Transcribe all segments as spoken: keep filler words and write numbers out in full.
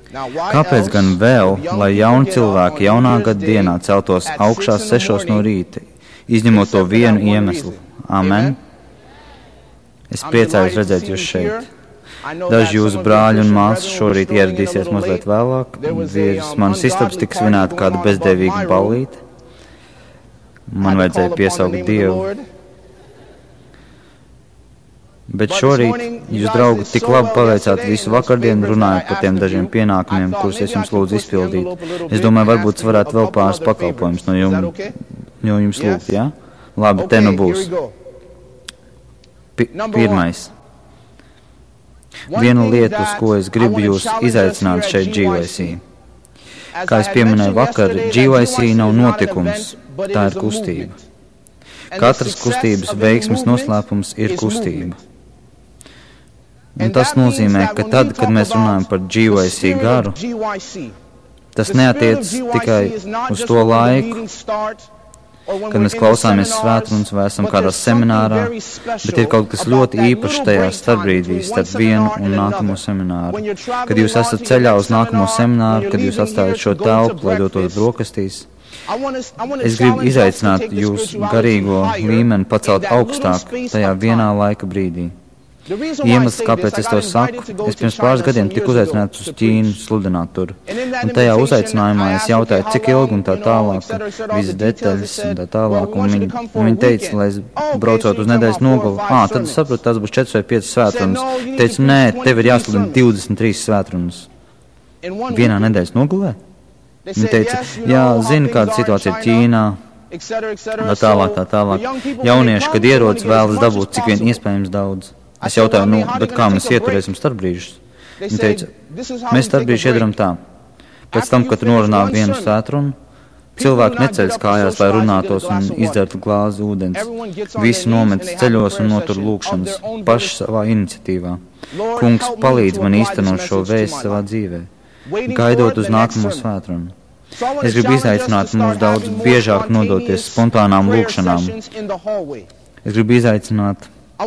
Kāpēc gan vēl, lai jauni cilvēki jaunā gada dienā celtos augšā sešos no rīta, izņemot to vienu iemeslu? Amen. Es priecājos redzēt jūs šeit. Daži jūsu brāļi un māsas šorīt ieradīsies mazliet vēlāk. Virs manas istabas tika svinēta kāda bezdevīga ballīte. Man vajadzēja piesaukt Dievu. Bet šorīt jūs, draugi, tik labi paveicāt visu vakardienu, runājot par tiem dažiem pienākumiem, kurus es jums lūdzu izpildīt. Es domāju, varbūt varētu vēl pāris pakalpojumus no jums, no jums lūgt, jā? Ja? Labi, te nu būs. P pirmais. Viena lieta, uz ko es gribu jūs izaicināt šeit G Y C. Kā es pieminēju vakar, G Y C nav notikums, tā ir kustība. Katras kustības veiksmes noslēpums ir kustība. Un tas nozīmē, ka tad, kad mēs runājam par G Y C garu, tas neatiec tikai uz to laiku, kad mēs klausāmies svētrunas vai esam kādā seminārā, bet ir kaut kas ļoti īpašs tajā starpbrīdī starp vienu un nākamo semināru. Kad jūs esat ceļā uz nākamo semināru, kad jūs atstājat šo telpu, lai dotos brokastīs, es gribu izaicināt jūs garīgo līmeni pacelt augstāk tajā vienā laika brīdī. Iemesls, kāpēc es to saku, es pirms pāris gadiem tiku uzaicināts uz Ķīnu sludināt tur. Un tajā uzaicinājumā es jautāju, cik ilgi un tā tālāk, visas detaļas un tā tālāk. Un viņi, un viņi teica, lai es braucot uz nedēļas nogalu, ā, tad es saprotu, tās būs četras vai piecas svētrunas. Teicu, nē, tev ir jāsludina divdesmit trīs svētrunas. Vienā nedēļas nogalē? Viņi teica, jā, zinu, kāda situācija ir Ķīnā. Tā tālāk, tā tālāk. Jaunieši, kad ierodas, vēlas dabūt cik vien iespējams daudz. Es jautāju, nu, bet kā mēs ieturēsim starpbrīžus? Viņi teica, mēs starpbrīžus iedaram tā. Pēc tam, kad norunā vienu svētrunu, cilvēki neceļas kājās, lai runātos un izdzertu glāzi ūdens. Visi nometas ceļos un notur lūkšanas, paši savā iniciatīvā. Kungs palīdz man īstenot šo vēstu savā dzīvē, gaidot uz nākamo svētrunu. Es gribu izaicināt mūs daudz biežāk nodoties spontānām lūkšanām. Es gribu izaicināt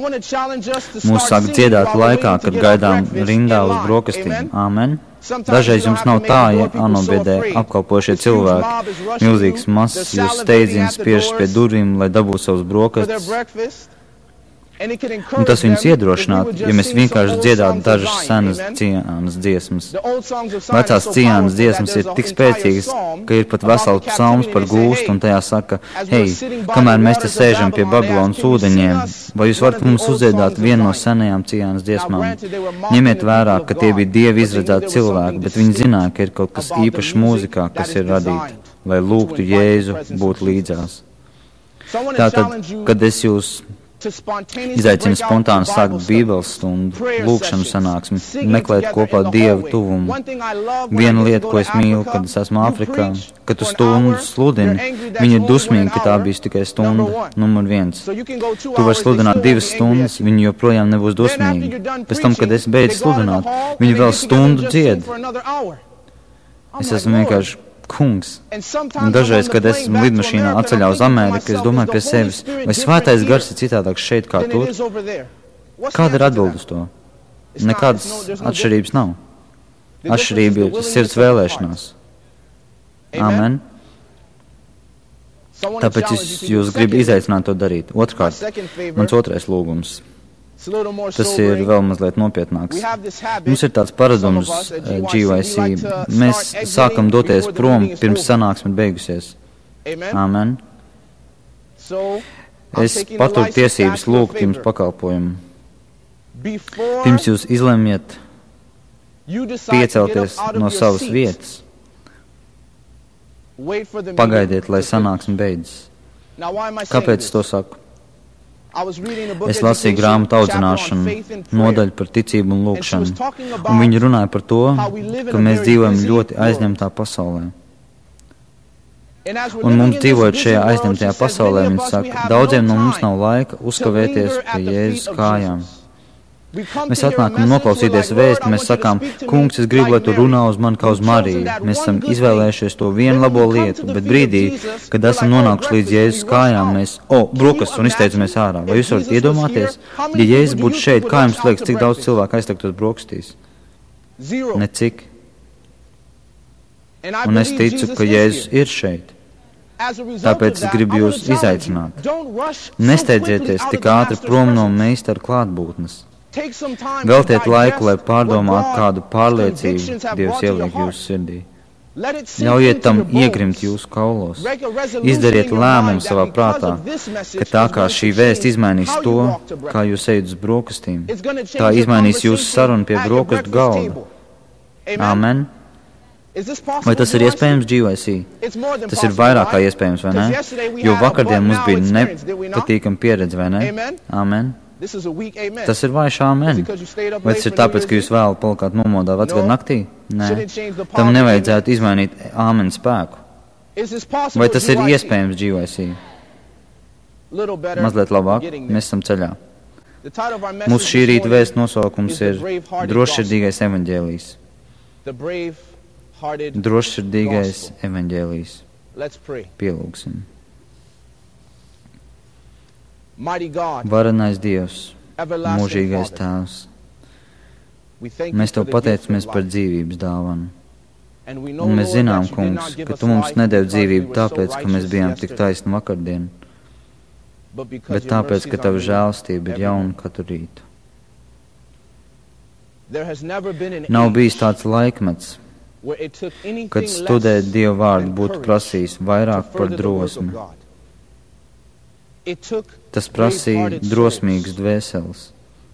mūs sāk dziedāt laikā, kad gaidām rindā uz brokastīm. Āmen. Dažreiz jums nav tā, ja anobiedē apkalpošie cilvēki, milzīgs masas, jūs steidzīgi spiežas pie durvīm, lai dabūtu savus brokastus. Un tas viņus iedrošinātu, ja mēs vienkārši dziedātu dažas senas ciānas dziesmas. Vecās ciānas dziesmas ir tik spēcīgas, ka ir pat vesels psalms par gūstu, un tajā saka, hei, kamēr mēs te sēžam pie Babilonas ūdeņiem, vai jūs varat mums uzdziedāt vienu no senajām ciānas dziesmām? Ņemiet vērā, ka tie bija Dievi izredzēti cilvēki, bet viņi zināja, ka ir kaut kas īpašs mūzikā, kas ir radīta, lai lūgtu Jēzu būt līdzās. Tātad, kad es jūs izaicinu spontāni sākt bībeles stundu, lūkšanu sanāksmi, meklēt kopā Dievu tuvumu. Viena lieta, ko es mīlu, kad es esmu Āfrikā, kad tu stundu sludini, viņi ir dusmīgi, ka tā bijis tikai stunda, numur viens. Tu vari sludināt divas stundas, viņi joprojām nebūs dusmīgi. Pēc tam, kad es beidzu sludināt, viņi vēl stundu dzied. Es esmu vienkārši kungs. Un dažreiz, kad es esmu lidmašīnā atceļā uz Ameriku, es domāju pie sevis, vai svētais gars ir citādāks šeit kā tur? Kāda ir atbilde uz to? Nekādas atšķirības nav. Atšķirība ir sirds vēlēšanās. Amen. Tāpēc es jūs gribu izaicināt to darīt. Otrkārt, mans otrais lūgums. Tas ir vēl mazliet nopietnāks. Mums ir tāds paradums G Y C. Mēs sākam doties prom pirms sanāksme beigusies. Amen. Es paturu tiesības lūgt jums pakalpojumu. Pirms jūs izlemjat piecelties no savas vietas, pagaidiet, lai sanāksme beidzas. Kāpēc es to saku? Es lasīju grāmatu audzināšanu, nodaļu par ticību un lūkšanu, un viņi runāja par to, ka mēs dzīvojam ļoti aizņemtā pasaulē. Un mums dzīvojot šajā aizņemtajā pasaulē, viņi saka, daudziem no mums nav laika uzkavēties pie Jēzus kājām. Mēs atnākam noklausīties vēsti, mēs sakām, kungs, es gribu, lai tu runā uz mani kā uz Mariju. Mēs esam izvēlējušies to vienu labo lietu, bet brīdī, kad esam nonākuši līdz Jēzus kājām, mēs, o, brukas, un izteicamies ārā. Vai jūs varat iedomāties, ja Jēzus būtu šeit, kā jums liekas, cik daudz cilvēku aiztektos brokastīs? Necik. Un es ticu, ka Jēzus ir šeit. Tāpēc es gribu jūs izaicināt. Nesteidzieties tik ātri prom no meistara klātbūtnes. Veltiet laiku, lai pārdomātu, kādu pārliecību Dievs ieliek jūsu sirdī. Ļaujiet tam iegrimt jūsu kaulos. Izdariet lēmumu savā prātā, ka tā kā šī vēsts izmainīs to, kā jūs ejat uz brokastīm, tā izmainīs jūsu sarunu pie brokastu galda. Amen. Vai tas ir iespējams G Y C? Tas ir vairāk kā iespējams, vai ne? Jo vakardien mums bija nepatīkama pieredze, vai ne? Amen. Tas ir vairs amen. Vai tas ir tāpēc, ka jūs vēl palikāt nomodā vecgadu naktī? Nē. Tam nevajadzētu izmainīt amen spēku. Vai tas ir iespējams G Y C? Mazliet labāk, mēs esam ceļā. Mūsu šī rīta vēsts nosaukums ir Drošsirdīgais evaņģēlijs. Drošsirdīgais evaņģēlijs. Pielūgsim. Varenais Dievs, mūžīgais Tēvs, mēs Tev pateicamies par dzīvības dāvanu. Un mēs zinām, Kungs, ka Tu mums nedevi dzīvību tāpēc, ka mēs bijām tik taisni vakardien, bet tāpēc, ka Tava žēlastība ir jauna katru rītu. Nav bijis tāds laikmets, kad studēt Dieva vārdu būtu prasījis vairāk par drosmi. Tas prasīja drosmīgas dvēseles.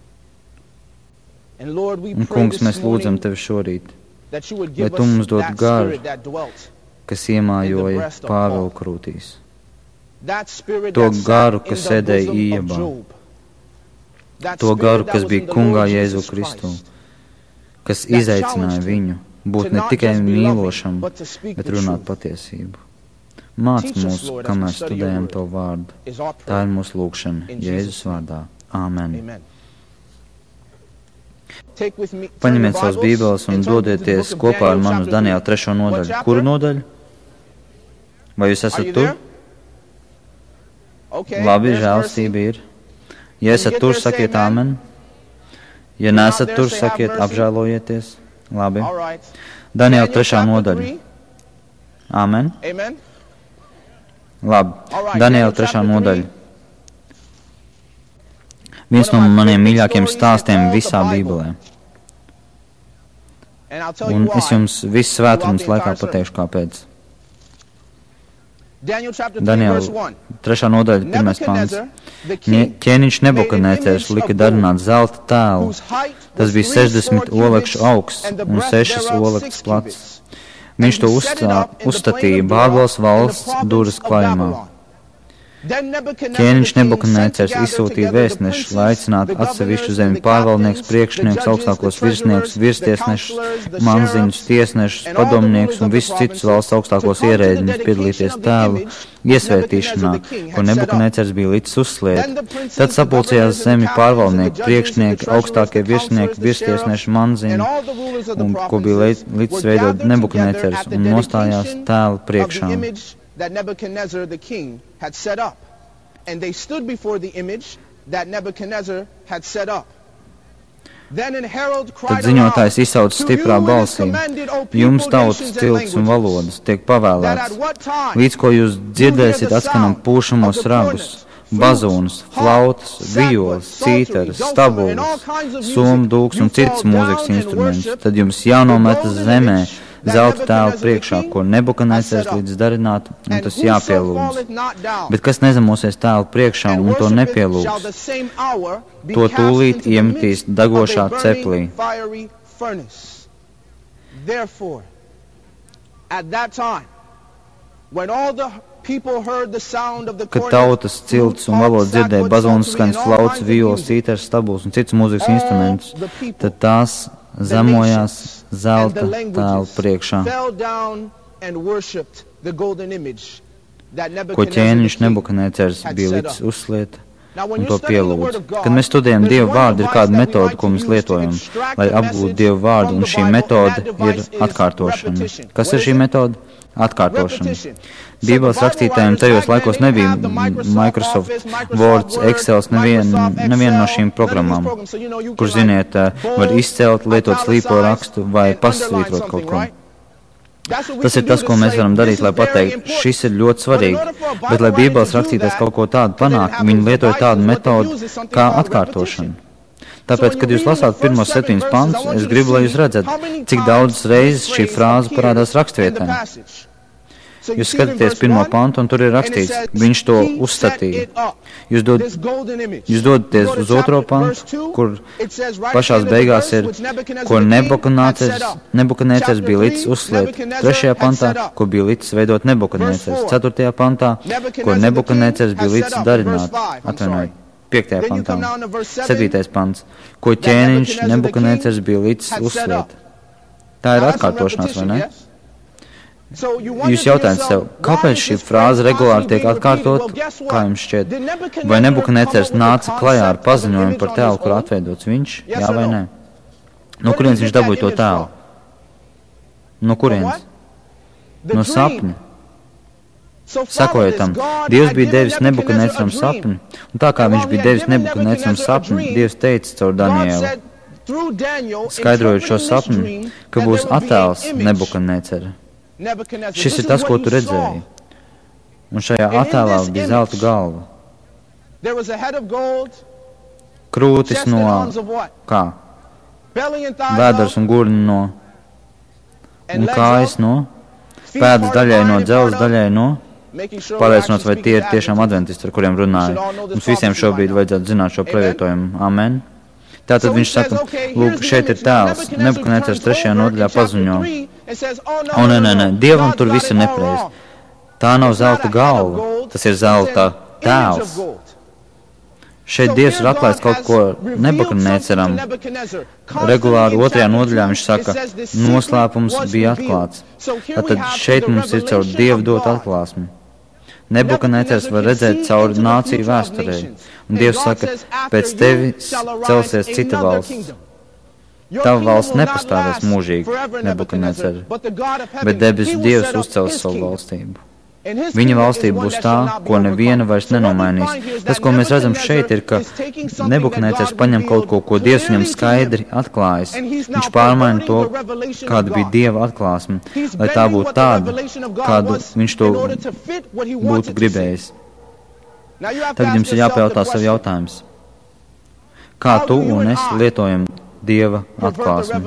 Un, Kungs, mēs lūdzam Tevi šorīt, lai Tu mums dod garu, kas iemājoja Pāvela krūtīs. To garu, kas sēdēja Ījabā. To garu, kas bija Kungā Jēzu Kristu, kas izaicināja viņu būt ne tikai mīlošam, bet runāt patiesību. Māc mūs, kamēr studējam Tavu vārdu. Tā ir mūsu lūgšana Jēzus vārdā. Āmen. Paņemiet savas bībeles un dodieties kopā ar mani uz Daniela trešo nodaļu. Kuru nodaļu? Vai jūs esat tur? Labi, žēlastība ir. Ja esat tur, sakiet āmen. Ja neesat tur, sakiet apžēlojieties. Labi. Daniela trešā nodaļa. Āmen. Labi, Daniela trešā nodaļa. Viens no maniem mīļākiem stāstiem visā Bībelē. Un es jums visu svētdienas laikā pateikšu, kāpēc. Daniela trešā nodaļa, pirmais pants. Ķēniņš Nebukadnecars lika darināt zelta tēlu. Tas bija sešdesmit olekšu augsts un sešas olektas plats. Viņš to uzstā, uzstatīja Bābeles valsts durvis klājumā. Ķēniņš Nebukadnecars izsūtīja vēstnešus, lai aicinātu atsevišķu zemi pārvaldniekus, priekšniekus, augstākos virsniekus, virstiesnešus, manziņus, tiesnešus, padomniekus un visus citus valsts augstākos ierēdņus piedalīties tēlu iesvētīšanā, ko Nebukadnecars bija licis uzsliet. Tad sapulcējās zemi pārvaldnieki, priekšnieki, augstākie virsnieki, virstiesneši, manziņi, un ko bija licis veidot Nebukadnecars, un nostājās tēlu priekšā. That Nebuchadnezzar the king had set up. And they stood before the image that Nebuchadnezzar had set up. Then an herald cried Tad ziņotājs izsauc stiprā balsī: Jums tautas, cilts un valodas tiek pavēlēts, līdz ko jūs dzirdēsiet atskanam pūšamos ragus, bazūnas, flautas, vijoles, cītaras, stabulas, somu, dūks un citas mūzikas instruments. Tad jums jānometas zemē zelta tēlu priekšā, ko Nebukadnecars līdz darināt, un tas jāpielūdz. Bet kas nezemosies tēlu priekšā un to nepielūdz, to tūlīt iemetīs degošā ceplī. Kad tautas, cilts un valodas dzirdēja bazūnas skaņas, flautas, violas, cītaras, stabulas un citas mūzikas instrumentus, tad tās zemojās zelta tēlu priekšā, ko ķēniņš Nebukadnecars bija licis uzsliet un to pielūdz. Kad mēs studējam Dieva vārdu, ir kāda metode, ko mēs lietojam, lai apgūtu Dieva vārdu, un šī metode ir atkārtošana. Kas ir šī metode? Atkārtošana. Bībeles rakstītājiem tajos laikos nebija Microsoft Word, Excel, neviena nevien no šīm programmām, kur, ziniet, var izcelt, lietot slīpo rakstu vai pasvītrot kaut ko. Tas ir tas, ko mēs varam darīt, lai pateiktu, šis ir ļoti svarīgi, bet, lai Bībeles rakstītājs kaut ko tādu panāktu, viņi lietoja tādu metodu kā atkārtošanu. Tāpēc, kad jūs lasāt pirmos septiņus pantus, es gribu, lai jūs redzat, cik daudz reizes šī frāze parādās rakstvietēm. Jūs skatāties pirmo pantu, un tur ir rakstīts, viņš to uzstatīja. Jūs, dod, jūs dodaties uz otro pantu, kur pašās beigās ir, ko Nebukadnēcers bija licis uzsliet. Trešajā pantā, ko bija licis veidot Nebukadnēcers. Ceturtajā pantā, ko Nebukadnēcers bija licis darināt. Atvainojiet. Piektajā pantā. Septītais pants, ko ķēniņš Nebukadnēcers bija licis uzsliet. Tā ir atkārtošanās, vai ne? Jūs jautājat sev, kāpēc šī frāze regulāri tiek atkārtot, kā jums šķiet? Vai Nebukadnēcers nāca klajā ar paziņojumu par tēlu, kur atveidots viņš? Jā vai nē? No kurienes viņš dabūja to tēlu? No kurienes? No sapņa. Sekojiet tam, Dievs bija devis Nebukadnēceram sapni, un tā kā viņš bija devis Nebukadnēceram sapni, Dievs teica caur Danielu, skaidrojot šo sapni, ka būs attēls Nebukadnēcera. Šis ir tas, ko tu redzēji. Un šajā attēlā bija zelta galva. Krūtis no kā? Vēders un gurni no. Un kājas no. Pēdas daļai no dzelzs, daļai no. Pārliecinot, vai tie ir tiešām adventisti, ar kuriem runāju. Mums visiem šobrīd vajadzētu zināt šo pravietojumu. Amen. Tātad viņš saka, lūk, šeit ir tēls. Nebukadnēcers trešajā nodaļā paziņo. O, nē, nē, nē, Dievam tur viss ir nepreiz. Tā nav zelta galva, tas ir zelta tēls. Šeit Dievs ir atklājis kaut ko Nebukadnēceram. Regulāri otrajā nodaļā viņš saka, noslēpums bija atklāts. Tātad šeit mums ir caur Dievu dot atklāsmi. Nebukadnēcers var redzēt cauri nāciju vēsturei. Un Dievs saka, pēc tevi celsies cita valsts. Tava valsts nepastāvēs mūžīgi, Nebukadnēcer, bet debesu Dievs uzcels savu valstību. Viņa valstība būs tā, ko neviena vairs nenomainīs. Tas, ko mēs redzam šeit, ir, ka Nebukadnēcers paņem kaut ko, ko Dievs viņam skaidri atklājas. Viņš pārmaina to, kāda bija Dieva atklāsme, lai tā būtu tāda, kādu viņš to būtu gribējis. Tagad jums ir jāpajautā sev jautājums. Kā tu un es lietojam Dieva atklāsmi?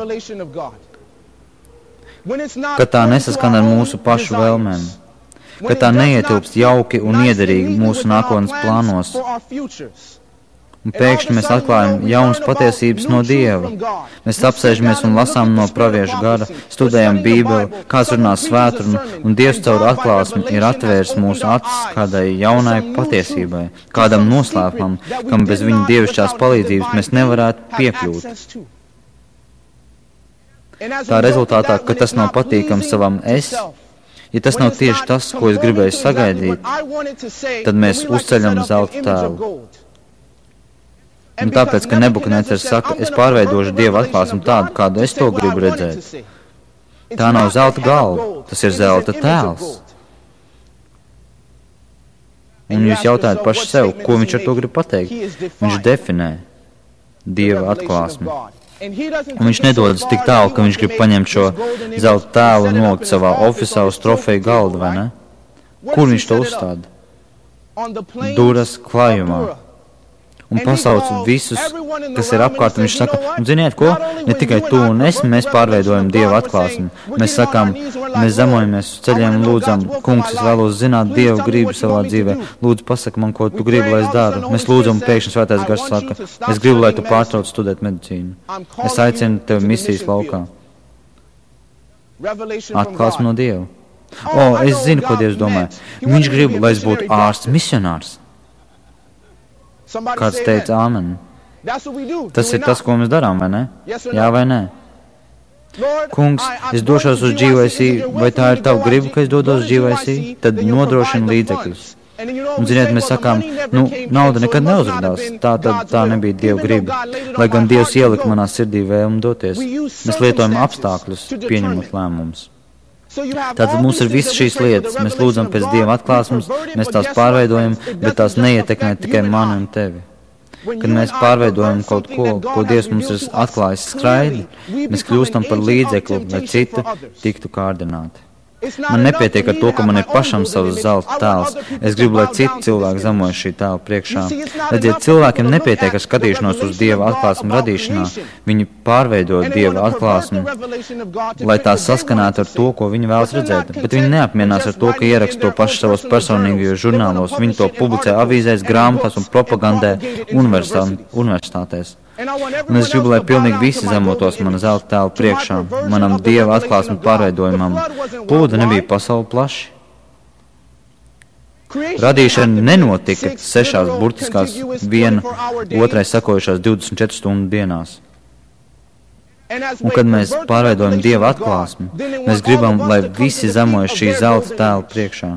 Kad tā nesaskan ar mūsu pašu vēlmēm, ka tā neietilpst jauki un iederīgi mūsu nākotnes plānos. Un pēkšņi mēs atklājam jaunas patiesības no Dieva. Mēs apsēžamies un lasām no praviešu gara, studējam Bībeli, kāds runā svētru, un Dievs caur atklāsmi ir atvērs mūsu acis kādai jaunai patiesībai, kādam noslēpumam, kam bez viņa dievišķās palīdzības mēs nevarētu piekļūt. Tā rezultātā, ka tas nav patīkams savam es, ja tas nav tieši tas, ko es gribēju sagaidīt, tad mēs uzceļam zelta tēlu. Un tāpēc, ka Nebukadnēcers saka, es pārveidošu Dieva atklāsmi tādu, kādu es to gribu redzēt. Tā nav zelta galva, tas ir zelta tēls. Un jūs jautājat paši sev, ko viņš ar to grib pateikt? Viņš definē Dieva atklāsmi. Un viņš nedodas tik tālu, ka viņš grib paņemt šo zelta tēlu un nolikt savā ofisā uz trofeju galdu, vai ne? Kur viņš to uzstāda? Duras klājumā. Un pasauc visus, kas ir apkārt, un viņš saka, un ziniet ko? Ne tikai tu un es, mēs pārveidojam Dieva atklāsmi. Mēs sakām, mēs zemojamies uz ceļiem un lūdzam, kungs, es vēlos zināt Dievu gribu savā dzīvē. Lūdzu, pasaka man, ko tu gribi, lai es daru. Mēs lūdzam, pēkšņi svētais gars saka, es gribu, lai tu pārtrauc studēt medicīnu. Es aicinu tevi misijas laukā. Atklāsmi no Dieva. O, es zinu, ko Dievs domā. Viņš grib, lai es būtu ārsts, misionārs. Kāds teica āmen. Tas ir tas, ko mēs darām, vai ne? Jā vai nē? Kungs, es došos uz G Y C, vai tā ir tava griba, ka es dodos uz G Y C? Tad nodrošina līdzekļus. Un, ziniet, mēs sakām, nu, nauda nekad neuzrādās. Tā tad tā nebija Dieva griba. Lai gan Dievs ielika manā sirdī vēlmu doties. Mēs lietojam apstākļus, pieņemot lēmumus. Tātad mums ir visas šīs lietas. Mēs lūdzam pēc Dieva atklāsmes, mēs tās pārveidojam, bet tās neietekmē tikai mani un tevi. Kad mēs pārveidojam kaut ko, ko Dievs mums ir atklājis skaidri, mēs kļūstam par līdzekli, lai citi tiktu kārdināti. Man nepietiek ar to, ka man ir pašam savs zelta tēls. Es gribu, lai citi cilvēki zemojas šī tēla priekšā. Redziet, cilvēkiem nepietiek ar skatīšanos uz Dieva atklāsmu radīšanā. Viņi pārveido Dieva atklāsmu, lai tā saskanētu ar to, ko viņi vēlas redzēt. Bet viņi neapmienās ar to, ka ieraksta to pašu savos personīgajos žurnālos. Viņi to publicē avīzēs, grāmatās un propagandē universitātēs. Un es gribu, lai pilnīgi visi zemotos mana zelta tēla priekšā, manam Dieva atklāsmu pārveidojumam. Plūdi nebija pasauli plaši. Radīšana nenotika sešās burtiskās viena otrai sekojušās divdesmit četru stundu dienās. Un kad mēs pārveidojam Dieva atklāsmi, mēs gribam, lai visi zemojas šī zelta tēla priekšā.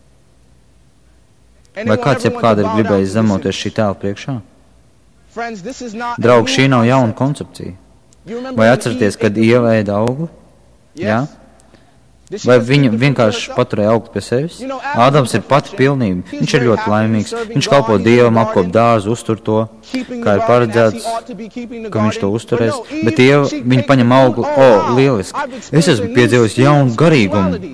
Vai kāds jebkāda ir gribējis zemoties šī tēla priekšā? Draugi, šī nav jauna koncepcija. Vai atceraties, kad Ieva ēda augli? Jā? Vai viņa vienkārši paturēja augli pie sevis? Ādams ir pati pilnība. Viņš ir ļoti laimīgs. Viņš kalpo Dievam, apkop dārzu, uztur to, kā ir paredzēts, ka viņš to uzturēs. Bet Ieva, viņa paņem augli, o, lieliski. Es esmu piedzīvojis jaunu garīgumu.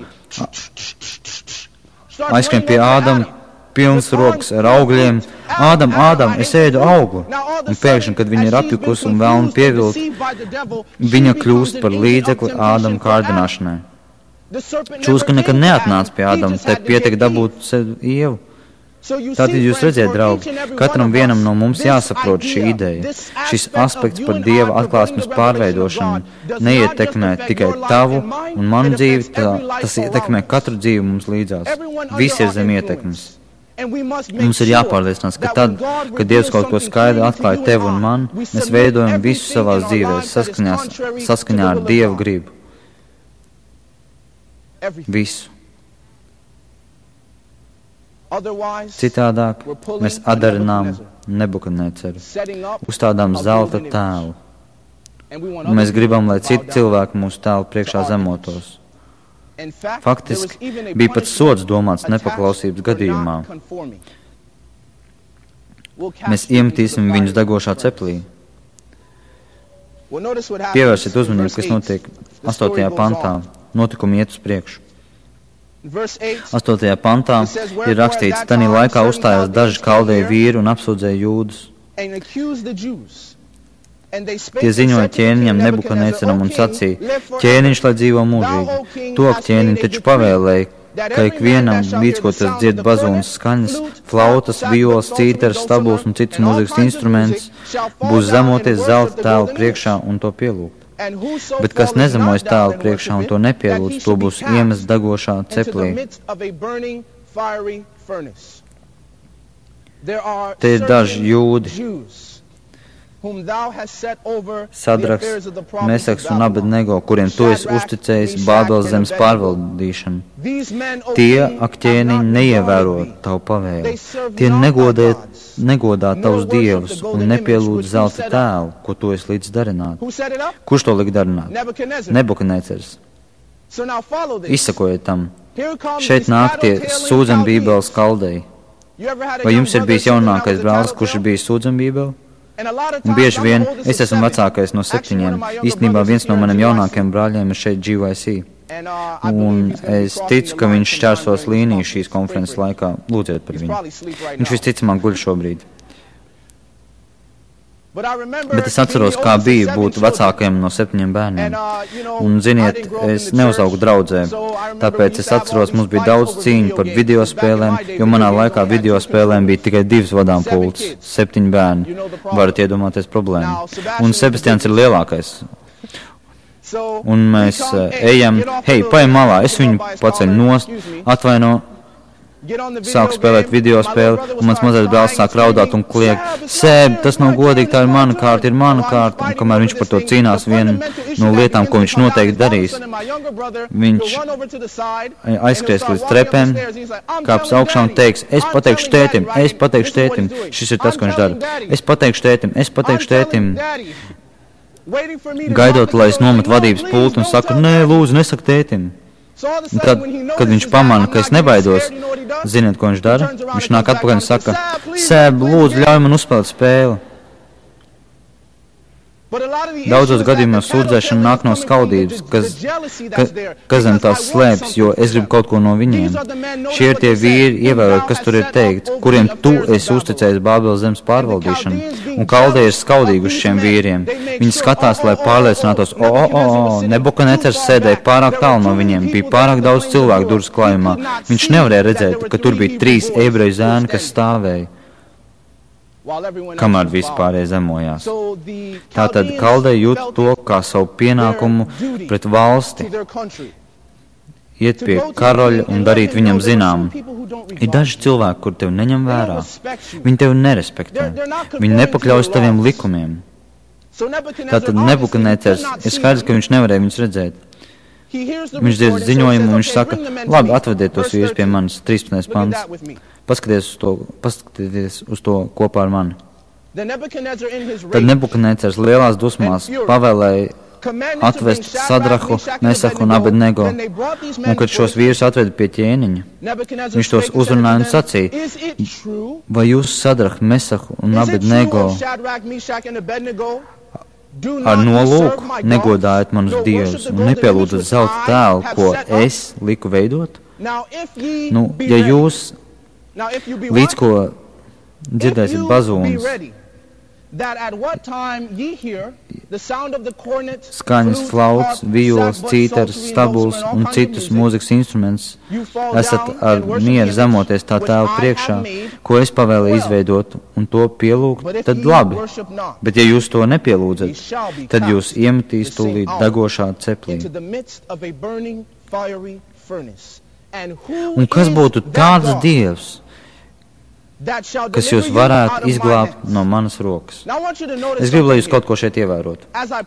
Aizskrien pie Ādama, pilns rokas ar augļiem. Ādam, Ādam, es ēdu augli. Un pēkšņi, kad viņa ir apjukusi un vēlna pievilt, viņa kļūst par līdzekli Ādama kārdināšanai. Čūska nekad neatnāca pie Ādama, tai pietiek dabūt sev Ievu. Tātad jūs redziet, draugi, katram vienam no mums jāsaprot šī ideja. Šis aspekts par Dieva atklāsmes pārveidošanu neietekmē tikai tavu un manu dzīvi, tā, tas ietekmē katru dzīvi mums līdzās. Visi ir zem ietekmes. Mums ir jāpārliecinās, ka tad, kad Dievs kaut ko skaidri atklāja tev un man, mēs veidojam visu savās dzīvēs saskaņās, saskaņā ar Dieva gribu. Visu. Citādāk mēs adarinām Nebukadneceru, uzstādām zelta tēlu. Un mēs gribam, lai citi cilvēki mūsu tēlu priekšā zemotos. Faktiski bija pat sods domāts nepaklausības gadījumā. Mēs iemetīsim viņus degošā ceplī. Pievērsiet uzmanību, kas notiek astotajā pantā. Notikumi iet uz priekšu. astotajā pantā ir rakstīts, tanī laikā uzstājās daži kaldēju vīri un apsūdzēja jūdus. Tie ziņoja ķēniņam Nebukadneceram un sacīja, ķēniņš, lai dzīvo mūžīgi. Tok ķēniņ taču pavēlēja, ka ikvienam, līdz ko tas dzird bazūnas skaņas, flautas, violas, cītaras, stabuls un citus mūzikas instrumentus, būs zemoties zelta tēla priekšā un to pielūgt. Bet kas nezemojas tēla priekšā un to nepielūdz, to būs iemest degošā ceplī. Te ir daži jūdi, Sadraks, Mesaks un Abednego, kuriem tu esi uzticējis Bābeles zemes pārvaldīšanu. Tie, ak ķēniņi, neievēro tavu pavēli. Tie negodē, negodā tavus dievus un nepielūdz zelta tēlu, ko tu esi līdz darināt. Kurš to lika darināt? Nebukadnecers. Izsakojiet tam. Šeit nāk tie sūdzambībeles kaldēji. Vai jums ir bijis jaunākais brālis, kurš ir bijis sūdzambībeli? Un bieži vien es esmu vecākais no septiņiem. Īstenībā viens no maniem jaunākajiem brāļiem ir šeit G Y C. Un es ticu, ka viņš šķērsos līniju šīs konferences laikā. Lūdziet par viņu. Viņš visticamāk guļ šobrīd. Bet es atceros, kā bija būt vecākajam no septiņiem bērniem. Un, ziniet, es neuzaugu draudzē, tāpēc es atceros, mums bija daudz cīņu par videospēlēm, jo manā laikā videospēlēm bija tikai divas vadām pults, septiņi bērni. Varat iedomāties problēmu. Un Sebastians ir lielākais. Un mēs ejam, hei, paiem malā, es viņu paceļu nost, atvaino. Sāk spēlēt video spēli, un mans mazais brālis sāk raudāt un kliegt. Sēb, tas nav godīgi, tā ir mana kārta, ir mana kārta. Un kamēr viņš par to cīnās, viena no lietām, ko viņš noteikti darīs, viņš aizskries līdz trepēm, kāps augšā un teiks, es pateikšu tētim, es pateikšu tētim. Šis ir tas, ko viņš dara. Es pateikšu tētim, es pateikšu tētim. Gaidot, lai es nometu vadības pultu un saku, nē, lūdzu, nesaku tētim. Un tad, kad viņš pamana, ka es nebaidos, ziniet, ko viņš dara? Viņš nāk atpakaļ un saka, Sēb, lūdzu, ļauj man uzspēlēt spēli. Daudzos gadījumos sūdzēšana nāk no skaudības, kas, ka, kas zem tās slēpjas, jo es gribu kaut ko no viņiem. Šie ir tie vīri, ievērot, kas tur ir teikt, kuriem tu esi uzticējis Bābeles zemes pārvaldīšanu, un Kaldeji ir skaudīgi uz šiem vīriem. Viņi skatās, lai pārliecinātos, o, o, o, o, Nebukadnecars sēdēja pārāk tālu no viņiem, bija pārāk daudz cilvēku durvis klājumā. Viņš nevarēja redzēt, ka tur bija trīs ebreju zēni, kas stāvēja, kamēr vispārējie zemojās. Tātad Kaldeji jūt to kā savu pienākumu pret valsti, iet pie karaļa un darīt viņam zinām. Ir daži cilvēki, kur tevi neņem vērā. Viņi tevi nerespektē. Viņi nepakļaujas taviem likumiem. Tātad Nebukadnecars ir skaidrs, ka viņš nevarēja viņus redzēt. Viņš dzird ziņojumu un viņš saka, labi, atvediet tos vīrus pie manis, trīspadsmitais pants. Paskatieties uz to, paskatieties uz to kopā ar mani. Tad Nebukadnecars lielās dusmās pavēlēja atvest Sadrahu, Mesahu un Abednego, un kad šos vīrus atveda pie ķēniņa, viņš tos uzrunāja un sacīja, vai jūs Sadrahu, Mesahu un Abednego ar nolūku negodājat manus dievus un nepielūdzat zelta tēlu, ko es liku veidot? Nu, ja jūs līdz ko dzirdēsiet bazūnas, skaņas, flauts, violas, cītaras, stabuls un citus mūzikas instrumentus, esat ar mieru zemoties tā tēva priekšā, ko es pavēlēju izveidot un to pielūgt, tad labi. Bet ja jūs to nepielūdzat, tad jūs iemetīs tūlīt degošā ceplī. Un kas būtu tāds dievs, kas jūs varētu izglābt no manas rokas? Es gribu, lai jūs kaut ko šeit ievērotu.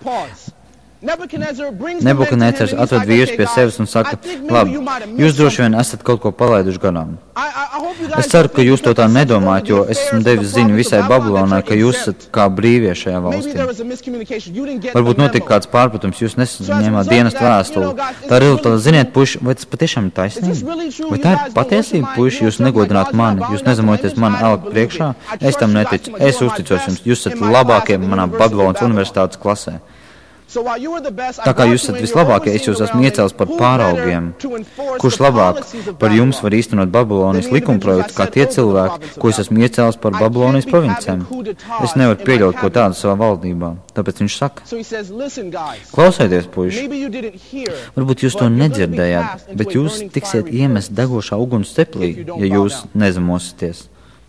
Nebukadnecars atved vīrus pie sevis un saka, labi, jūs droši vien esat kaut ko palaiduši garām. Es ceru, ka jūs to tā nedomājat, jo es esmu devis ziņu visai Babilonai, ka jūs esat kā brīvie šajā valstī. Varbūt notika kāds pārpratums, jūs nesaņēmāt dienestu vēstuli. Tā ir rezultāta, ziniet, puiši, vai tas patiešām ir taisnība? Vai tā ir patiesība, puiši, jūs negodināt mani, jūs nezemojaties mani elku priekšā? Es tam neticu, es uzticos jums, jūs esat labākie manā Babilonas universitātes klasē. Tā kā jūs esat vislabākie, es jūs esmu iecēlis par pāraugiem. Kurš labāk par jums var īstenot Babilonijas likumprojektu, kā tie cilvēki, ko es esmu iecēlis par Babilonijas provincēm? Es nevaru pieļaut ko tādu savā valdībā. Tāpēc viņš saka, klausieties, puiši, varbūt jūs to nedzirdējāt, bet jūs tiksiet iemest degošā uguns ceplī, ja jūs nezemosieties.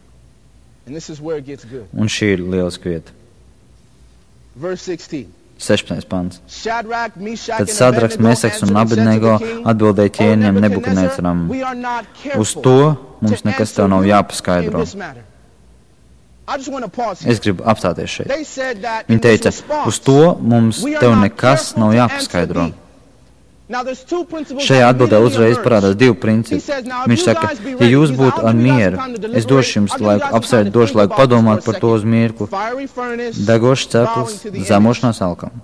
Un šī ir lieliska vieta. sešpadsmitais pants. Tad Sadraks, Mesaks un Abednego atbildēja ķēniņam Nebukadnecaram. Uz to mums nekas tev nav jāpaskaidro. Es gribu apstāties šeit. Viņi teica, uz to mums tev nekas nav jāpaskaidro. Šajā atbildē uzreiz parādās divi principi. Viņš saka, ja jūs būtu ar mieru, es došu jums laiku apsvērt, došu laiku padomāt par to uz mirkli. Degošs ceplis, zemošanās alkam.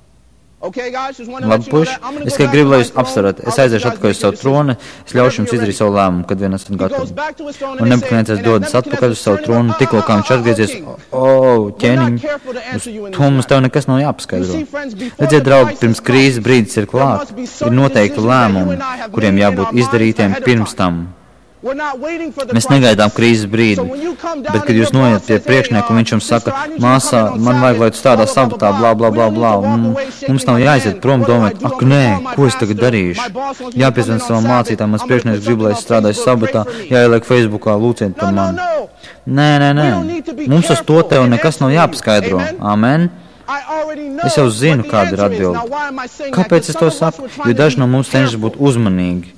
Labi, puiši, es tikai gribu, lai jūs apsverat. Es aiziešu atpakaļ uz savu troni, es ļaušu jums izdarīt savu lēmumu, kad vien esat gatavi. Un Nebukadnecars dodas atpakaļ uz savu troni, tikko kā viņš atgriezies, o, ķēniņ, uz to mums tev nekas nav jāpaskaidro. Redziet, draugi, pirms krīzes brīdis ir klāt, ir noteikti lēmumi, kuriem jābūt izdarītiem pirms tam. Mēs negaidām krīzes brīdi, bet, kad jūs noiet pie priekšnieka un viņš jums saka, māsā, man vajag, lai tu strādā sabatā, blā, blā, blā, blā, un mums nav jāiziet prom domāt, ak, nē, ko es tagad darīšu? Jāpiezvan savam mācītājam, mans priekšnieks grib, lai es strādāju sabatā, jāieliek Facebookā, lūciet par mani. Nē, nē, nē, mums uz to tev nekas nav jāpaskaidro. Amen. Es jau zinu, kāda ir atbilde. Kāpēc es to saku? Jo daži no mums cenšas būt uzmanīgi.